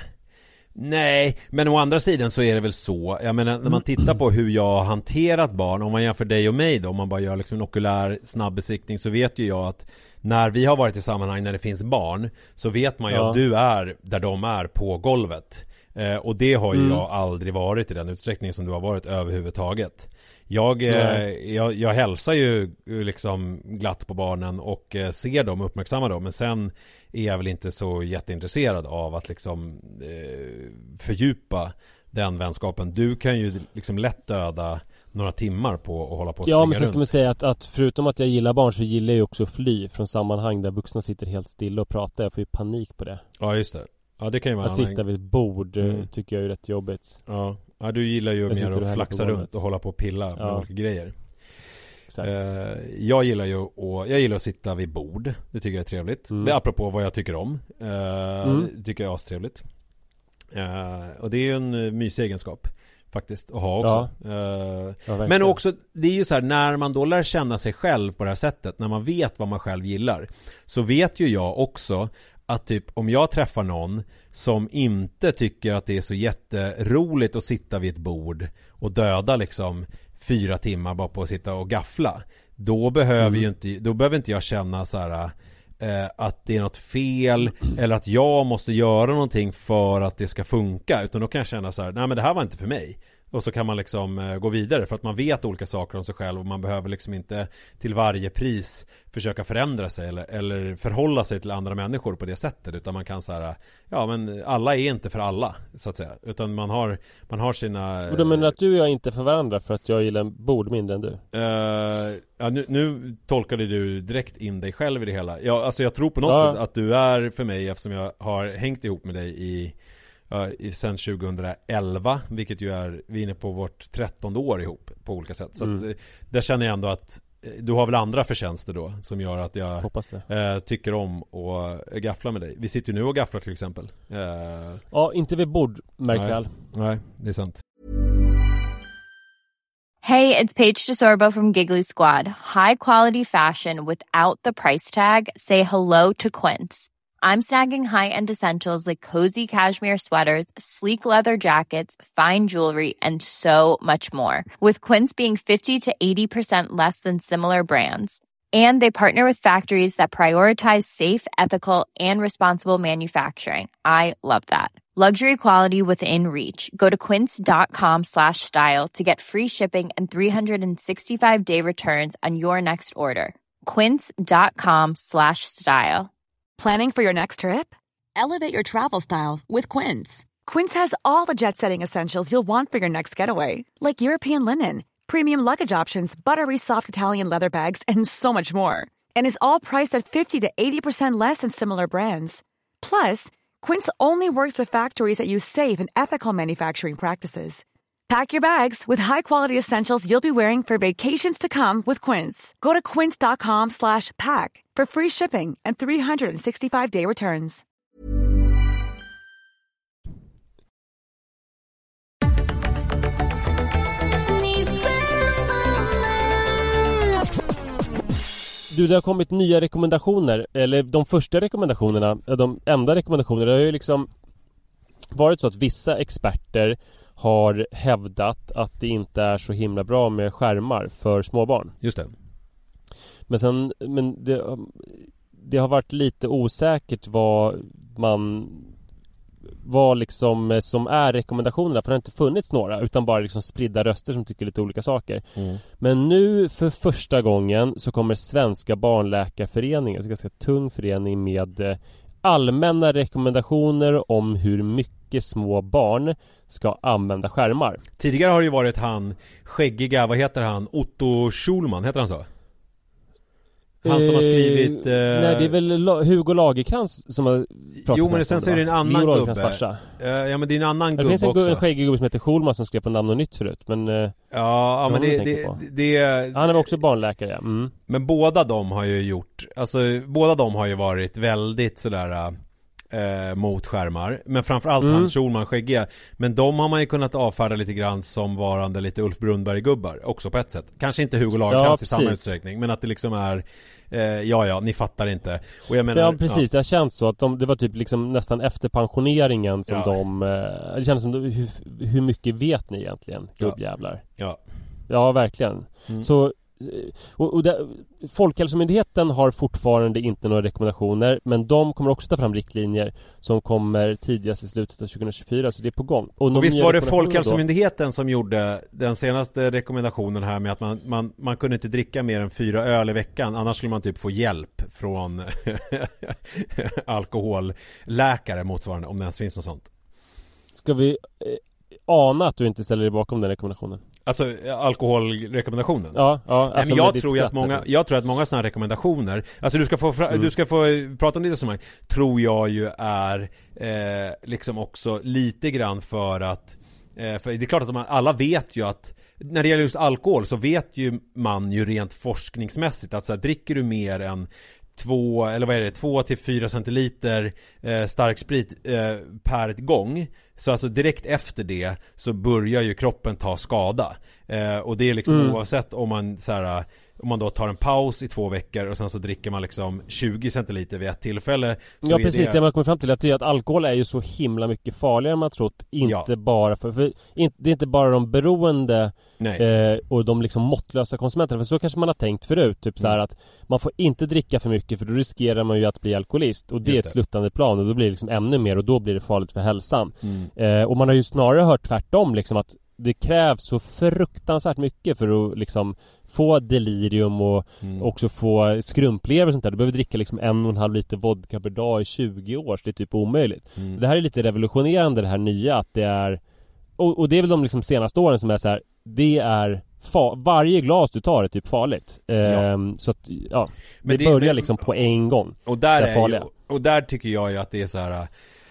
nej, men å andra sidan så är det väl så. Jag menar, när man tittar på hur jag har hanterat barn, om man jämför dig och mig då, om man bara gör liksom en okulär snabbbesiktning, så vet ju jag att när vi har varit i sammanhang när det finns barn, så vet man ju ja. att du är där de är på golvet. Eh, och det har ju mm. jag aldrig varit i den utsträckning som du har varit överhuvudtaget. Jag, eh, jag, jag hälsar ju liksom glatt på barnen och eh, ser dem, uppmärksammar dem. Men sen är jag väl inte så jätteintresserad av att liksom eh, fördjupa den vänskapen. Du kan ju liksom lätt döda några timmar på att hålla på och ja, men runt. så ska man säga att, att förutom att jag gillar barn, så gillar jag ju också att fly från sammanhang där vuxna sitter helt stilla och pratar. Jag får ju panik på det. Ja, just det. Ja, det kan ju vara att sitta vid ett bord mm. tycker jag är rätt jobbigt. Ja, ja du gillar ju jag mer att flaxa runt och hålla på och pilla med ja. olika grejer. Exakt. Eh, jag gillar ju att, jag gillar att sitta vid bord. Det tycker jag är trevligt. Mm. Det är apropå vad jag tycker om. Eh, mm. Det tycker jag är astrevligt. Eh, och det är ju en mysig egenskap faktiskt att ha också. Ja. Uh, ja, men också, det är ju så här, när man då lär känna sig själv på det här sättet, när man vet vad man själv gillar, så vet ju jag också att typ om jag träffar någon som inte tycker att det är så jätteroligt att sitta vid ett bord och döda liksom fyra timmar bara på att sitta och gaffla, då behöver mm. ju inte, då behöver inte jag känna så här eh, att det är något fel eller att jag måste göra någonting för att det ska funka, utan då kan jag känna så här: nej men det här var inte för mig. Och så kan man liksom eh, gå vidare, för att man vet olika saker om sig själv, och man behöver liksom inte till varje pris försöka förändra sig eller, eller förhålla sig till andra människor på det sättet, utan man kan så här: ja men alla är inte för alla så att säga, utan man har, man har sina... Och du menar att du och jag inte är för varandra för att jag gillar bord mindre än du? Uh, ja, nu, nu tolkade du direkt in dig själv i det hela. Ja, alltså jag tror på något ja. sätt att du är för mig, eftersom jag har hängt ihop med dig i Uh, sen tjugoelva, vilket ju är, vi är inne på vårt trettonde år ihop på olika sätt. Så mm. att, där känner jag ändå att du har väl andra förtjänster då som gör att jag uh, tycker om att gaffla med dig. Vi sitter ju nu och gafflar till exempel. Uh, ja, inte vid bord, märk väl. Nej, det är sant. Hey, it's Paige DeSorbo from Giggly Squad. High quality fashion without the price tag. Say hello to Quince. I'm snagging high-end essentials like cozy cashmere sweaters, sleek leather jackets, fine jewelry, and so much more. With Quince being fifty to eighty percent less than similar brands. And they partner with factories that prioritize safe, ethical, and responsible manufacturing. I love that. Luxury quality within reach. Go to quince.com slash style to get free shipping and three sixty-five day returns on your next order. Quince.com slash style. Planning for your next trip? Elevate your travel style with Quince. Quince has all the jet-setting essentials you'll want for your next getaway, like European linen, premium luggage options, buttery soft Italian leather bags, and so much more. And is all priced at fifty to eighty percent less than similar brands. Plus, Quince only works with factories that use safe and ethical manufacturing practices. Pack your bags with high-quality essentials you'll be wearing for vacations to come with Quince. Go to quince.com slash pack for free shipping and three sixty-five day returns. Du, det har kommit nya rekommendationer. Eller de första rekommendationerna, de enda rekommendationerna, det har ju liksom varit så att vissa experter har hävdat att det inte är så himla bra med skärmar för småbarn. Just det. Men sen, men det, det har varit lite osäkert vad man vad liksom som är rekommendationerna, för det har inte funnits några, utan bara liksom spridda röster som tycker lite olika saker. Mm. Men nu för första gången så kommer Svenska barnläkarföreningen, en ganska tung förening, med allmänna rekommendationer om hur mycket små barn ska använda skärmar. Tidigare har det ju varit han skäggiga, vad heter han? Otto Schulman, heter han så? Han som har skrivit... Eh... Nej, det är väl Hugo Lagerkrans som har pratat. Jo, men sen så är det en annan gubbe. Farsa. Uh, ja, men det är en annan gubbe också. Det finns en skäggig gubbe som heter Schulman som skrev på Namn och Nytt förut. Men, uh, ja, ja men det, det, det... Han är också barnläkare, ja. Mm. Men båda de har ju gjort... Alltså, båda de har ju varit väldigt sådär... Eh, mot skärmar. Men framförallt mm. han Schulman skäggiga. Men de har man ju kunnat avfärda lite grann som varande lite Ulf Brunberg-gubbar också på ett sätt. Kanske inte Hugo Lagerkrans ja, i samma utsträckning, men att det liksom är eh, ja ja, ni fattar inte. Och jag menar, ja precis, ja. Det har känts så att de, det var typ liksom nästan efter pensioneringen som ja. de eh, det känns som hur, hur mycket vet ni egentligen, gubbjävlar? Ja. Ja, verkligen. Mm. Så Och, och det, Folkhälsomyndigheten har fortfarande inte några rekommendationer, men de kommer också ta fram riktlinjer som kommer tidigast i slutet av tjugohundratjugofyra, så det är på gång. Och, och visst var det Folkhälsomyndigheten då som gjorde den senaste rekommendationen här med att man, man, man kunde inte dricka mer än fyra öl i veckan, annars skulle man typ få hjälp från alkoholläkare motsvarande, om det ens finns något sånt. Ska vi eh, ana att du inte ställer dig bakom den rekommendationen? Alltså alkoholrekommendationen. Ja, ja alltså. Nej, men jag tror ju att många jag tror att många sådana rekommendationer, alltså du ska få fra, mm. du ska få prata om det som tror jag ju är eh, liksom också lite grann för att eh, för det är klart att man, alla vet ju att när det gäller just alkohol så vet ju man ju rent forskningsmässigt att så här, dricker du mer än två eller vad är det två till fyra centiliter eh, stark sprit eh, per gång, så alltså direkt efter det så börjar ju kroppen ta skada eh, och det är liksom mm. oavsett om man så här, om man då tar en paus i två veckor och sen så dricker man liksom tjugo centiliter vid ett tillfälle, så ja precis, det... det man kommer fram till är att, det är att alkohol är ju så himla mycket farligare än man trott, inte ja. bara för, för in, det är inte bara de beroende eh, och de liksom måttlösa konsumenterna, för så kanske man har tänkt förut typ mm. så här att man får inte dricka för mycket för då riskerar man ju att bli alkoholist, och det Just är ett det. sluttande plan, och då blir det liksom ännu mer, och då blir det farligt för hälsan. Mm. eh, och man har ju snarare hört tvärtom liksom, att det krävs så fruktansvärt mycket för att liksom få delirium och mm. också få skrumplever och sånt där. Du behöver dricka liksom en och en halv liter vodka per dag i tjugo år, så det är typ omöjligt. Mm. Det här är lite revolutionerande, det här nya, att det är och, och det är väl de liksom senaste åren som är så här, det är fa- varje glas du tar är typ farligt. Ja. Ehm, så att ja, men det, det börjar liksom på en gång. Och där är ju, och där tycker jag ju att det är så här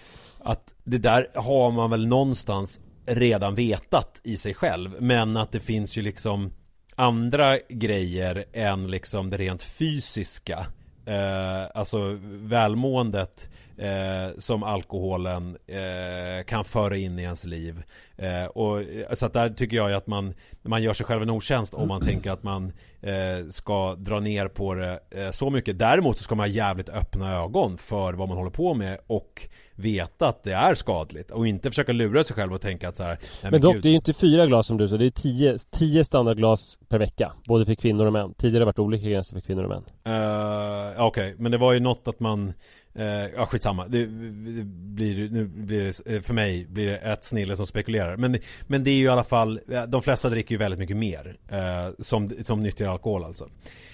att det där har man väl någonstans redan vetat i sig själv, men att det finns ju liksom andra grejer än liksom det rent fysiska, eh, alltså välmåendet eh, som alkoholen eh, kan föra in i ens liv, eh, och så att där tycker jag ju att man, man gör sig själv en otjänst om man tänker att man eh, ska dra ner på det eh, så mycket. Däremot så ska man ha jävligt öppna ögon för vad man håller på med och veta att det är skadligt, och inte försöka lura sig själv och tänka att så här, men, men dock, Gud. Det är ju inte fyra glas som du sa, det är tio, tio standardglas per vecka, både för kvinnor och män. Tidigare har det varit olika gränser för kvinnor och män. Uh, okej, okay. Men det var ju något att man eh, ja skitsamma, det, det blir, nu blir det, för mig blir det ett snille som spekulerar, men, men det är ju i alla fall, de flesta dricker ju väldigt mycket mer eh, som, som nyttjar alkohol alltså.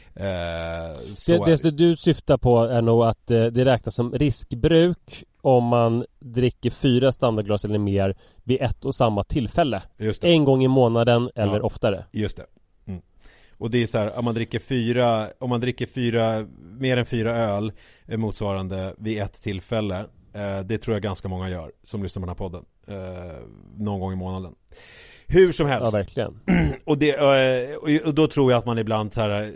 Eh, det, det, det du syftar på är nog att eh, det räknas som riskbruk om man dricker fyra standardglas eller mer vid ett och samma tillfälle. Just det. En gång i månaden eller ja, oftare. Just det. Mm. Och det är så här, om man dricker fyra, om man dricker fyra, mer än fyra öl motsvarande vid ett tillfälle, eh, det tror jag ganska många gör som lyssnar på den här podden eh, någon gång i månaden. Hur som helst. Ja, verkligen. Och, det, och då tror jag att man ibland så här,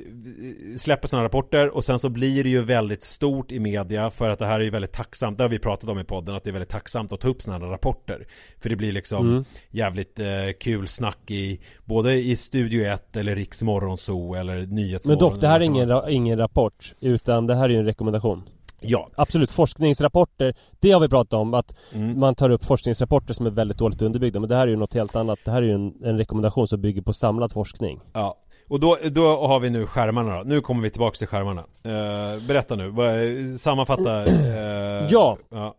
släpper sådana rapporter och sen så blir det ju väldigt stort i media för att det här är ju väldigt tacksamt. Det har vi pratat om i podden, att det är väldigt tacksamt att ta upp sådana här rapporter. För det blir liksom mm. jävligt eh, kul snack i både i Studio ett eller Riks Morgonzoo eller Nyhetsmorgon. Men dock, det här är ingen, ra- ingen rapport utan det här är ju en rekommendation. Ja. Absolut, forskningsrapporter, det har vi pratat om, att mm. man tar upp forskningsrapporter som är väldigt dåligt underbyggda, men det här är ju något helt annat. Det här är ju en, en rekommendation som bygger på samlad forskning. Ja, och då, då har vi nu skärmarna då. Nu kommer vi tillbaka till skärmarna. uh, Berätta nu, sammanfatta. uh, Ja. ja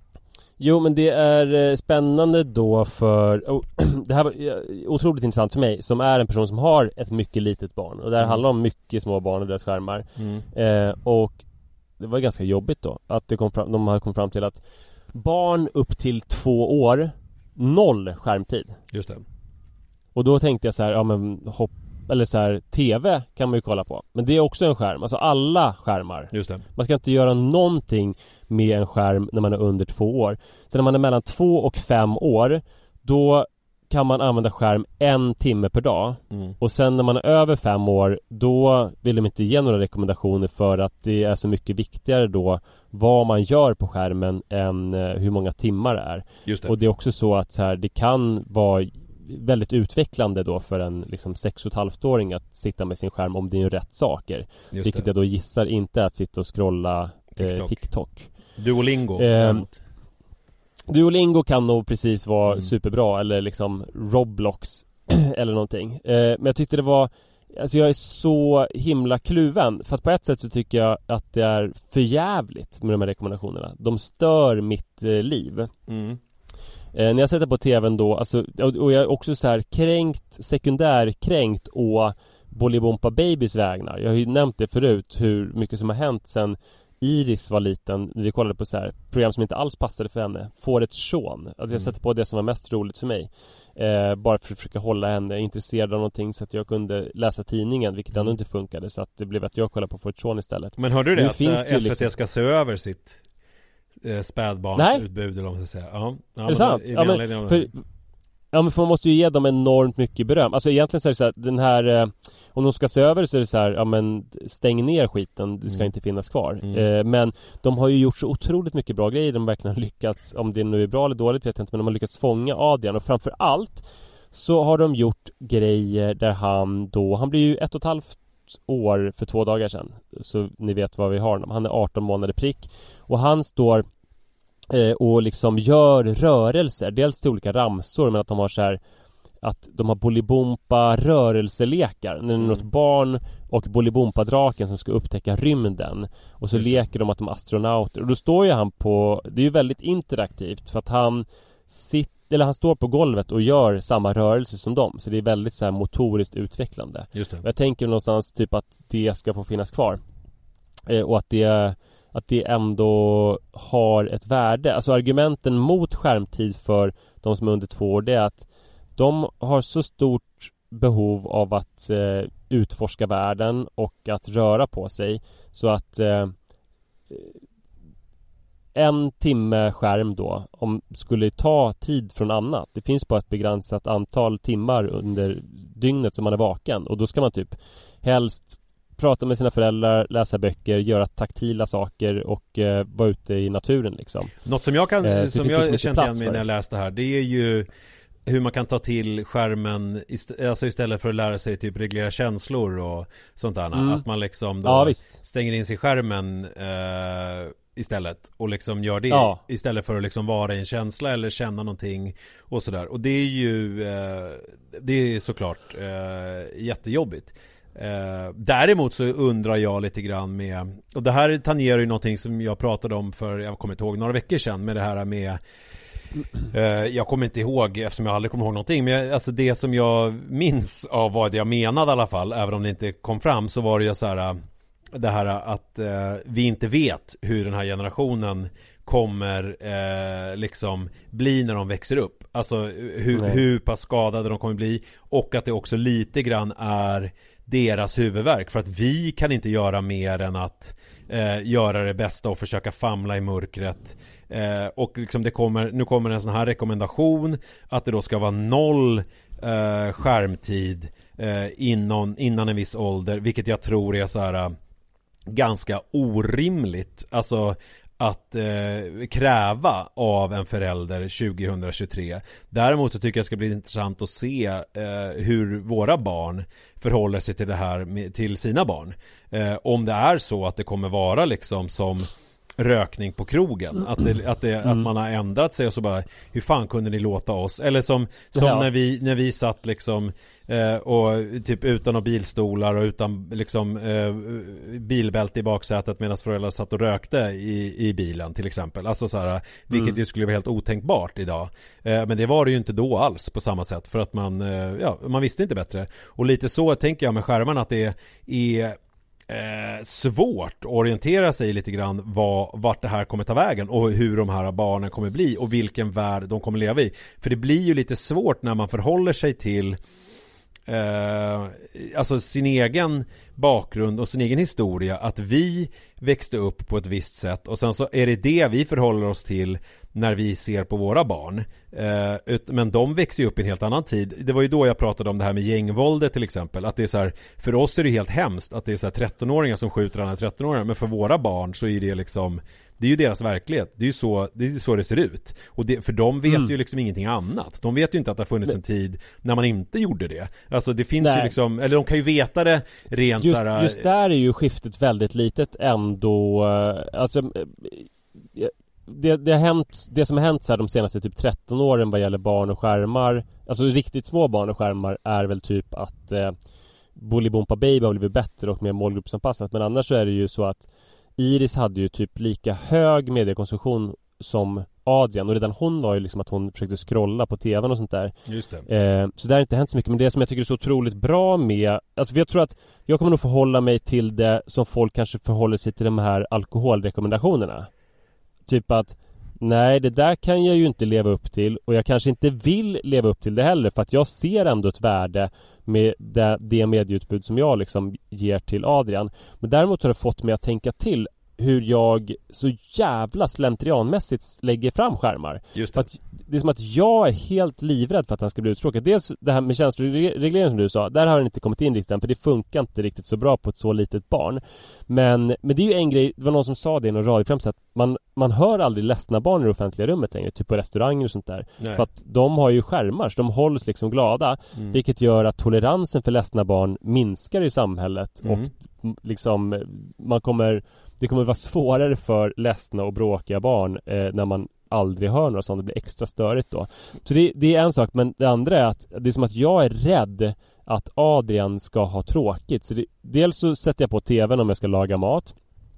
Jo, men det är spännande då för oh, det här var otroligt intressant för mig som är en person som har ett mycket litet barn. Och det här mm. handlar om mycket små barn och deras skärmar. mm. eh, Och det var ganska jobbigt då att det kom fram, de har kommit fram till att barn upp till två år, noll skärmtid. Just det. Och då tänkte jag så här, ja men hopp, eller så här, tv kan man ju kolla på. Men det är också en skärm, alltså alla skärmar. Just det. Man ska inte göra någonting med en skärm när man är under två år. Så när man är mellan två och fem år, då kan man använda skärm en timme per dag. Mm. Och sen när man är över fem år, då vill de inte ge några rekommendationer för att det är så mycket viktigare då vad man gör på skärmen än hur många timmar det är. Just det. Och det är också så att så här, det kan vara väldigt utvecklande då för en liksom sex och ett halvt-åring att sitta med sin skärm om det är rätt saker. Just vilket det. Jag då gissar inte att sitta och scrolla TikTok. Eh, TikTok. Duolingo. Eh, Duolingo kan nog precis vara mm. superbra, eller liksom Roblox eller någonting. Eh, men jag tyckte det var, alltså jag är så himla kluven, för att på ett sätt så tycker jag att det är för jävligt med de här rekommendationerna. De stör mitt eh, liv. Mm. Eh, när jag sätter på tvn då, alltså, och, och jag är också så här kränkt, sekundärkränkt och Bolibompa Babys vägnar. Jag har ju nämnt det förut, hur mycket som har hänt sen Iris var liten. Vi kollade på så här program som inte alls passade för henne. Fårets Sean. Alltså jag mm. sätter på det som var mest roligt för mig. Eh, bara för att försöka hålla henne intresserad av någonting så att jag kunde läsa tidningen, vilket mm. ändå inte funkade. Så att det blev att jag kollade på Fårets Sean istället. Men hörde du det, nu att finns det S V T liksom... ska se över sitt eh, spädbarnsutbud, eller vad man ska säga. Ja, ja, är det sant? I Ja, men, för, ja, men för man måste ju ge dem enormt mycket beröm. Alltså egentligen så är det så här, den här eh, om de ska se över så är det så här, ja men stäng ner skiten, det ska mm. inte finnas kvar. Mm. Eh, men de har ju gjort så otroligt mycket bra grejer. De har verkligen lyckats, om det nu är bra eller dåligt vet jag inte, men de har lyckats fånga Adrian. Och framför allt så har de gjort grejer där han då, han blir ju ett och ett halvt år för två dagar sedan. Så ni vet vad vi har. Han är arton månader prick. Och han står eh, och liksom gör rörelser. Dels till olika ramsor, men att de har så här, att de har Bolibompa rörelselekar. När det är mm. något barn och Bolibompa-draken som ska upptäcka rymden. Och så leker de att de är astronauter. Och då står ju han på, det är ju väldigt interaktivt, för att han sitter, eller han står på golvet och gör samma rörelse som dem. Så det är väldigt så här motoriskt utvecklande. Just det. Och jag tänker någonstans typ att det ska få finnas kvar. Eh, och att det, att det ändå har ett värde. Alltså argumenten mot skärmtid för de som är under två år, det är att de har så stort behov av att eh, utforska världen och att röra på sig, så att eh, en timme skärm då, om skulle ta tid från annat. Det finns bara ett begränsat antal timmar under dygnet som man är vaken, och då ska man typ helst prata med sina föräldrar, läsa böcker, göra taktila saker och eh, vara ute i naturen liksom. Något som jag kan eh, som jag liksom kände igen mig när jag läste här, det är ju hur man kan ta till skärmen ist- alltså istället för att lära sig typ reglera känslor och sånt där. Mm. Att man liksom då ja, visst. stänger in sig i skärmen eh, istället och liksom gör det ja. istället för att liksom vara i en känsla eller känna någonting och sådär. Och det är ju eh, det är såklart eh, jättejobbigt. Eh, däremot så undrar jag lite grann med, och det här tangerar ju någonting som jag pratade om för, jag kommer inte ihåg, några veckor sedan, med det här med eh, jag kommer inte ihåg eftersom jag aldrig kommer ihåg någonting, men jag, alltså det som jag minns av vad jag menade i alla fall, även om det inte kom fram, så var det ju så här, det här att eh, vi inte vet hur den här generationen kommer eh, liksom bli när de växer upp, alltså hur, hur pass skadade de kommer bli, och att det också lite grann är deras huvudvärk, för att vi kan inte göra mer än att eh, göra det bästa och försöka famla i mörkret, eh, och liksom det kommer, nu kommer en sån här rekommendation att det då ska vara noll eh, skärmtid eh, innan, innan en viss ålder, vilket jag tror är så här ganska orimligt, alltså att eh, kräva av en förälder tjugohundratjugotre. Däremot så tycker jag det ska bli intressant att se eh, hur våra barn förhåller sig till det här med, till sina barn. Eh, om det är så att det kommer vara liksom som rökning på krogen, att, det, att, det, mm. att man har ändrat sig och så bara, hur fan kunde ni låta oss, eller som, som ja. när vi när vi satt liksom eh, och typ utan och bilstolar och utan liksom eh, bilbälte i baksätet medan föräldrar satt och rökte i, i bilen till exempel, alltså så här, vilket mm. ju skulle vara helt otänkbart idag, eh, men det var det ju inte då alls på samma sätt, för att man eh, ja, man visste inte bättre, och lite så tänker jag med skärmarna, att det är Eh, svårt att orientera sig lite grann vad, vart det här kommer ta vägen och hur de här barnen kommer bli och vilken värld de kommer leva i. För det blir ju lite svårt när man förhåller sig till eh, alltså sin egen bakgrund och sin egen historia, att vi växte upp på ett visst sätt och sen så är det det vi förhåller oss till när vi ser på våra barn, eh, men de växer ju upp i en helt annan tid. Det var ju då jag pratade om det här med gängvåldet till exempel, att det är så här, för oss är det helt hemskt att det är så här trettonåringar som skjuter andra trettonåringar, men för våra barn så är det liksom, det är ju deras verklighet, det är ju så det, är så det ser ut, och det, för de vet mm. ju liksom ingenting annat, de vet ju inte att det har funnits en tid när man inte gjorde det, alltså det finns Nej. ju liksom, eller de kan ju veta det rent just, så här, just där är ju skiftet väldigt litet ändå, alltså Det, det, har hänt, det som har hänt så här de senaste typ tretton åren vad gäller barn och skärmar, alltså riktigt små barn och skärmar, är väl typ att eh, Bolibompa Baby har blivit bättre och mer målgruppsanpassat, men annars så är det ju så att Iris hade ju typ lika hög mediekonsumtion som Adrian, och redan hon var ju liksom att hon försökte scrolla på tvn och sånt där. Just det. Eh, så det har inte hänt så mycket, men det som jag tycker är så otroligt bra med, alltså för jag tror att jag kommer nog förhålla mig till det som folk kanske förhåller sig till de här alkoholrekommendationerna. Typ att nej, det där kan jag ju inte leva upp till, och jag kanske inte vill leva upp till det heller, för att jag ser ändå ett värde med det, det medieutbud som jag liksom ger till Adrian. Men däremot har det fått mig att tänka till hur jag så jävla slentrianmässigt lägger fram skärmar. Just det. För att det är som att jag är helt livrädd för att han ska bli uttråkad. Dels det här med känsloreglering som du sa, där har den inte kommit in riktigt än, för det funkar inte riktigt så bra på ett så litet barn. Men, men det är ju en grej, det var någon som sa det i någon radioprogram, att man, man hör aldrig ledsna barn i det offentliga rummet längre, typ på restauranger och sånt där. Nej. För att de har ju skärmar, så de hålls liksom glada, mm. vilket gör att toleransen för ledsna barn minskar i samhället, mm. och liksom man kommer det kommer vara svårare för ledsna och bråkiga barn eh, när man aldrig hör några sånt. Det blir extra störigt då. Så det, det är en sak, men det andra är att det är som att jag är rädd att Adrian ska ha tråkigt. Så det, dels så sätter jag på tvn om jag ska laga mat,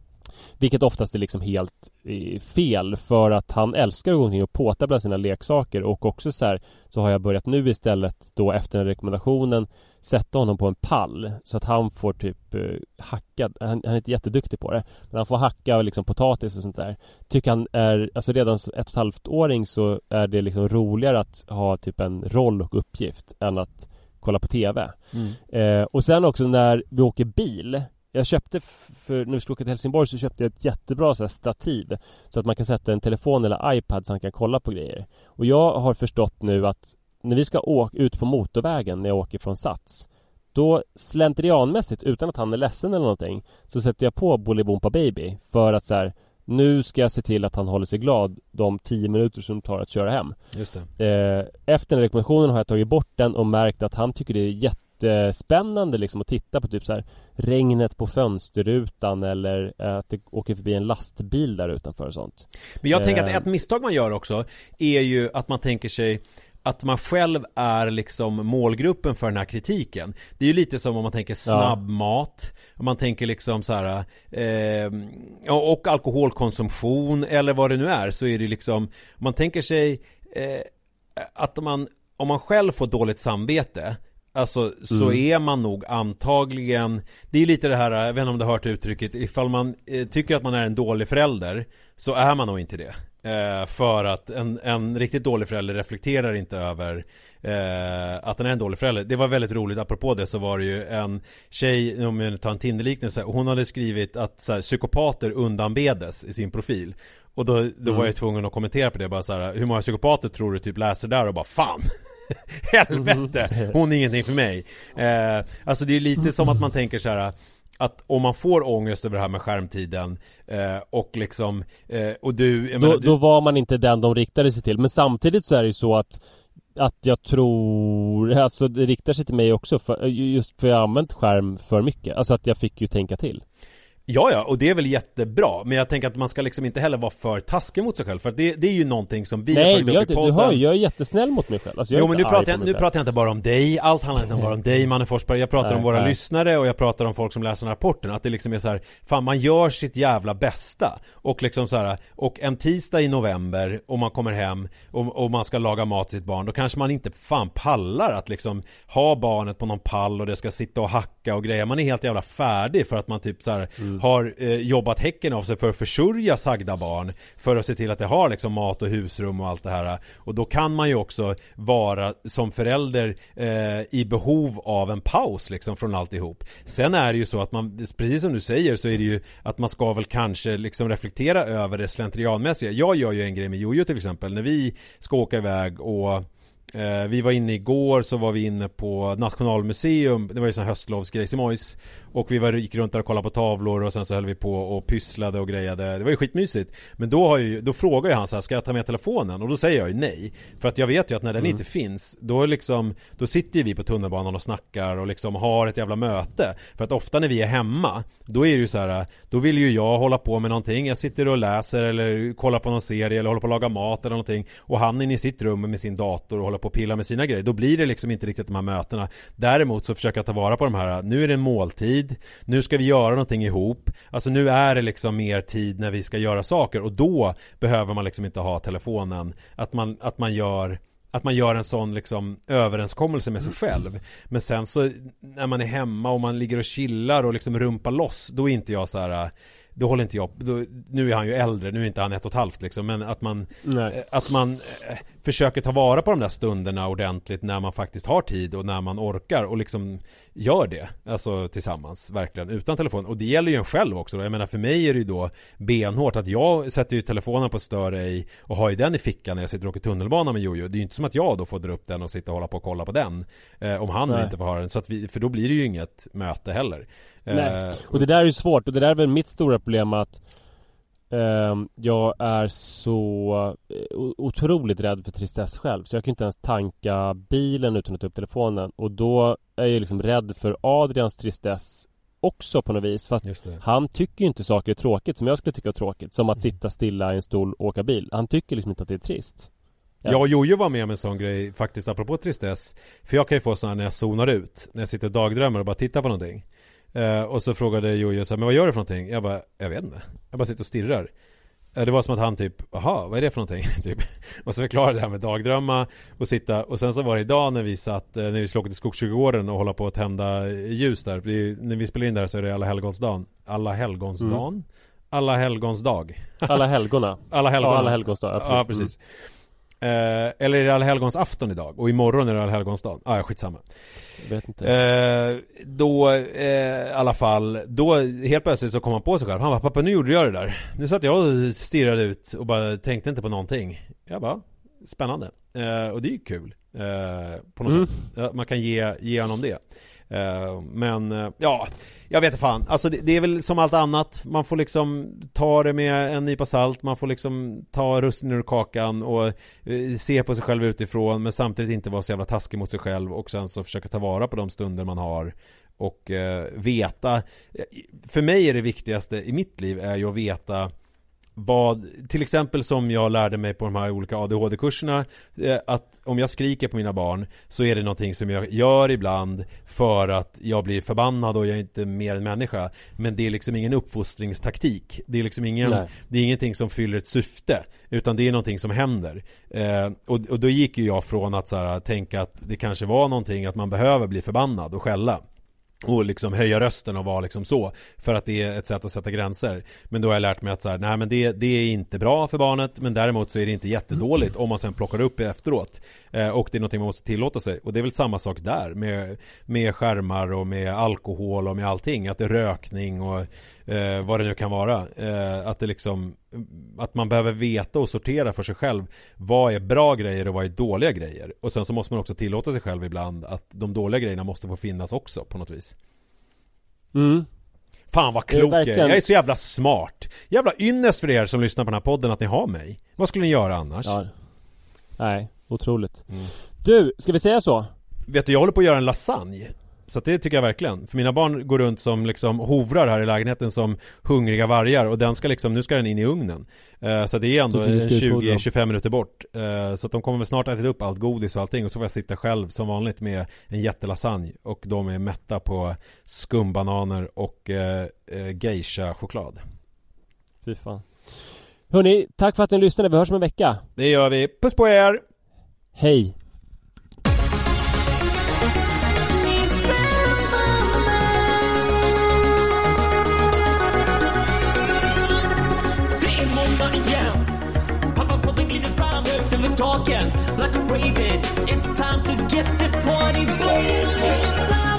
vilket oftast är liksom helt eh, fel, för att han älskar att gå omkring och påta bland sina leksaker, och också så här, så har jag börjat nu istället då efter den rekommendationen sätta honom på en pall så att han får typ eh, hacka, han, han är inte jätteduktig på det, men han får hacka liksom potatis och sånt där. Tycker han är, alltså redan som ett och ett halvt åring så är det liksom roligare att ha typ en roll och uppgift än att kolla på tv. Mm. Eh, och sen också när vi åker bil, jag köpte för när vi skulle åka till Helsingborg, så köpte jag ett jättebra så här stativ så att man kan sätta en telefon eller iPad så han kan kolla på grejer. Och jag har förstått nu att när vi ska åka ut på motorvägen när jag åker från Sats, då slentrianmässigt, utan att han är ledsen eller någonting, så sätter jag på Bolibompa Baby för att så här, nu ska jag se till att han håller sig glad de tio minuter som tar att köra hem. Just det. Eh, efter den rekommendationen har jag tagit bort den och märkt att han tycker det är jättespännande liksom att titta på typ så här regnet på fönsterrutan, eller att det åker förbi en lastbil där utanför och sånt. Men jag tänker att ett misstag man gör också är ju att man tänker sig, att man själv är liksom målgruppen för den här kritiken. Det är ju lite som om man tänker snabbmat, om man tänker liksom så här eh, och alkoholkonsumtion eller vad det nu är, så är det liksom, om man tänker sig eh, att man, om man själv får dåligt samvete, alltså så mm. är man nog antagligen, det är lite det här, jag vet inte om du har hört uttrycket, ifall man eh, tycker att man är en dålig förälder, så är man nog inte det. Eh, för att en, en riktigt dålig förälder reflekterar inte över eh, att den är en dålig förälder. Det var väldigt roligt, apropå det så var det ju en tjej, om jag tar en Tinder-liknelse, hon hade skrivit att så här, psykopater undanbedes i sin profil. Och då, då mm. var jag tvungen att kommentera på det, bara så här, hur många psykopater tror du typ läser där och bara fan helvete, hon är ingenting för mig. eh, Alltså det är lite som att man tänker så här, att om man får ångest över det här med skärmtiden eh, och liksom eh, och du, jag menar, då, du då var man inte den de riktade sig till. Men samtidigt så är det ju så att att jag tror, alltså det riktar sig till mig också för, just för jag har använt skärm för mycket. Alltså att jag fick ju tänka till. Ja, ja, och det är väl jättebra. Men jag tänker att man ska liksom inte heller vara för taskig mot sig själv. För det, det är ju någonting som vi Nej, har tagit upp i podden. Du hör, jag är jättesnäll mot mig själv. Alltså, jag jo, men nu pratar, jag, nu nu pratar jag inte bara om dig. Allt handlar inte bara om dig, Manne Forsberg. Jag pratar nej, om våra nej. lyssnare och jag pratar om folk som läser den här rapporten. Att det liksom är så här, fan man gör sitt jävla bästa. Och liksom så här, och en tisdag i november och man kommer hem och, och man ska laga mat till sitt barn. Då kanske man inte fan pallar att liksom ha barnet på någon pall och det ska sitta och hacka och grejer. Man är helt jävla färdig för att man typ så här mm. har eh, jobbat häcken av sig för att försörja sagda barn, för att se till att det har liksom mat och husrum och allt det här. Och då kan man ju också vara som förälder eh, i behov av en paus liksom från alltihop. Sen är det ju så att man, precis som du säger, så är det ju att man ska väl kanske liksom reflektera över det slentrianmässiga. Jag gör ju en grej med Jojo till exempel, när vi ska åka iväg och Eh, vi var inne igår, så var vi inne på Nationalmuseum. Det var ju sån höstlovsgrejs i Mojs. Och vi var, gick runt där och kollade på tavlor. Och sen så höll vi på och pysslade och grejade. Det var ju skitmysigt. Men då, har ju, då frågar ju han så här, ska jag ta med telefonen? Och då säger jag ju nej. För att jag vet ju att när den mm. inte finns, då, liksom, då sitter vi på tunnelbanan och snackar och liksom har ett jävla möte. För att ofta när vi är hemma, då är det ju så här, då vill ju jag hålla på med någonting. Jag sitter och läser eller kollar på någon serie eller håller på att laga mat eller någonting. Och han är inne i sitt rum med sin dator och håller på att pilla med sina grejer. Då blir det liksom inte riktigt de här mötena. Däremot så försöker jag ta vara på de här, nu är det en måltid, nu ska vi göra någonting ihop. Alltså nu är det liksom mer tid när vi ska göra saker, och då behöver man liksom inte ha telefonen. Att man, att man gör att man gör en sån liksom överenskommelse med sig själv. Men sen så när man är hemma och man ligger och chillar och liksom rumpar loss, då är inte jag så här, då håller inte jag då, nu är han ju äldre, nu är inte han ett och ett halvt liksom, men att man Nej. att man eh, försöker ta vara på de där stunderna ordentligt när man faktiskt har tid och när man orkar, och liksom gör det, alltså tillsammans, verkligen, utan telefon. Och det gäller ju en själv också då. Jag menar, för mig är det ju då benhårt att jag sätter ju telefonen på stör ej och har ju den i fickan när jag sitter och åker tunnelbana med Jojo. Det är ju inte som att jag då får dra upp den och sitta och hålla på och kolla på den eh, om han inte får ha den, så att vi, för då blir det ju inget möte heller. Nej. Och det där är ju svårt, och det där är väl mitt stora problem, att eh, jag är så otroligt rädd för tristess själv, så jag kan inte ens tanka bilen utan att ta upp telefonen. Och då är jag liksom rädd för Adrians tristess också på något vis, fast han tycker ju inte saker är tråkigt som jag skulle tycka är tråkigt, som att sitta stilla i en stol och åka bil. Han tycker liksom inte att det är trist. Jag och Jojo var med om en sån grej faktiskt, apropå tristess. För jag kan ju få sådana när jag zonar ut, när jag sitter och dagdrömmer och bara tittar på någonting. Uh, och så frågade Jojo så här, men vad gör du för någonting? Jag bara, jag vet inte. Jag bara sitter och stirrar. Uh, det var som att han typ, aha, vad är det för någonting? typ. Och så förklarade det här med dagdrömma och sitta. Och sen så var det idag när vi satt, uh, när vi skulle åka till Skogsträdgården och hålla på att tända ljus där. Vi, när vi spelar in där så är det alla helgonsdagen. Alla helgonsdagen? Mm. Alla helgonsdag. alla helgona. alla helgona. Ja, alla helgonsdag, absolut. Ja, precis. Mm. Eh, eller är det alla helgons afton idag? Och imorgon är det alla helgons dag. Ah, ja, skitsamma. Jag vet inte. Eh, då, eh, i alla fall, då helt plötsligt så kom han på sig själv. Han bara, pappa, nu gjorde jag det där. Nu satt jag och stirrade ut och bara tänkte inte på någonting. Jag bara, spännande. Eh, och det är ju kul. Eh, på något mm. sätt. Ja, man kan ge, ge honom det. Uh, men uh, ja, jag vet inte fan. Alltså det, det är väl som allt annat. Man får liksom ta det med en nypa salt. Man får liksom ta russinen ur kakan och uh, se på sig själv utifrån, men samtidigt inte vara så jävla taskig mot sig själv, och sen så försöka ta vara på de stunder man har och uh, veta. För mig är det viktigaste i mitt liv är ju att veta vad, till exempel som jag lärde mig på de här olika A D H D-kurserna, eh, att om jag skriker på mina barn så är det någonting som jag gör ibland för att jag blir förbannad och jag är inte mer än människa, men det är liksom ingen uppfostringstaktik, det är liksom ingen, det är ingenting som fyller ett syfte, utan det är någonting som händer. eh, och, och då gick ju jag från att så här, tänka att det kanske var någonting att man behöver bli förbannad och skälla och liksom höja rösten och vara liksom så, för att det är ett sätt att sätta gränser. Men då har jag lärt mig att så här, nej men det, det är inte bra för barnet, men däremot så är det inte jättedåligt om man sen plockar upp det efteråt. Eh, och det är någonting man måste tillåta sig. Och det är väl samma sak där med, med skärmar och med alkohol och med allting, att det är rökning och eh, vad det nu kan vara. Eh, att det liksom, att man behöver veta och sortera för sig själv vad är bra grejer och vad är dåliga grejer. Och sen så måste man också tillåta sig själv ibland att de dåliga grejerna måste få finnas också på något vis. Mm. Fan vad klok jag är. Jag är så jävla smart. Jävla ynnest för er som lyssnar på den här podden att ni har mig. Vad skulle ni göra annars? Ja. Nej, otroligt. Mm. Du, ska vi säga så? Vet du, jag håller på att göra en lasagne. Så det tycker jag verkligen. För mina barn går runt som liksom hovrar här i lägenheten som hungriga vargar. Och den ska liksom, nu ska den in i ugnen. Uh, så det är ändå tjugo till tjugofem minuter bort. Uh, så att de kommer väl snart äta upp allt godis och allting. Och så får jag sitta själv som vanligt med en jättelasagne. Och de är mätta på skumbananer och uh, uh, geisha-choklad. Fy fan. Hörrni, tack för att ni lyssnade. Vi hörs om en vecka. Det gör vi. Puss på er! Hej! Talking like a raven, it's time to get this party blazing.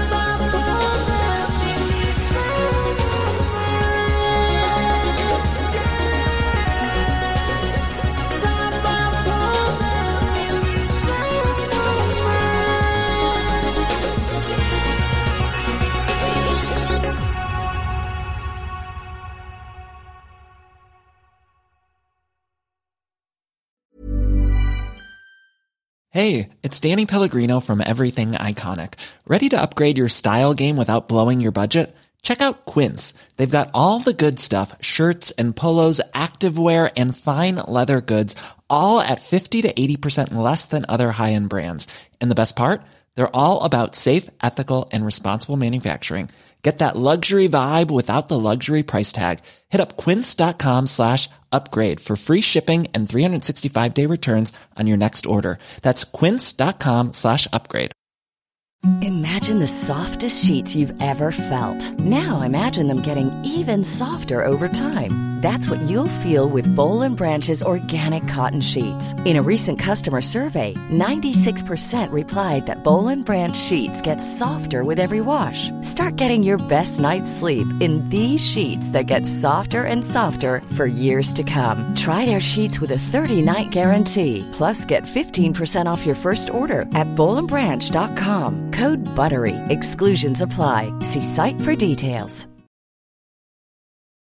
Hey, it's Danny Pellegrino from Everything Iconic. Ready to upgrade your style game without blowing your budget? Check out Quince. They've got all the good stuff, shirts and polos, activewear and fine leather goods, all at fifty to eighty percent less than other high-end brands. And the best part? They're all about safe, ethical and responsible manufacturing. Get that luxury vibe without the luxury price tag. Hit up quince.com slash upgrade for free shipping and three sixty-five day returns on your next order. That's quince.com slash upgrade. Imagine the softest sheets you've ever felt. Now imagine them getting even softer over time. That's what you'll feel with Boll and Branch's organic cotton sheets. In a recent customer survey, ninety-six percent replied that Boll and Branch sheets get softer with every wash. Start getting your best night's sleep in these sheets that get softer and softer for years to come. Try their sheets with a thirty-night guarantee. Plus, get fifteen percent off your first order at boll and branch dot com. Code BUTTERY. Exclusions apply. See site for details.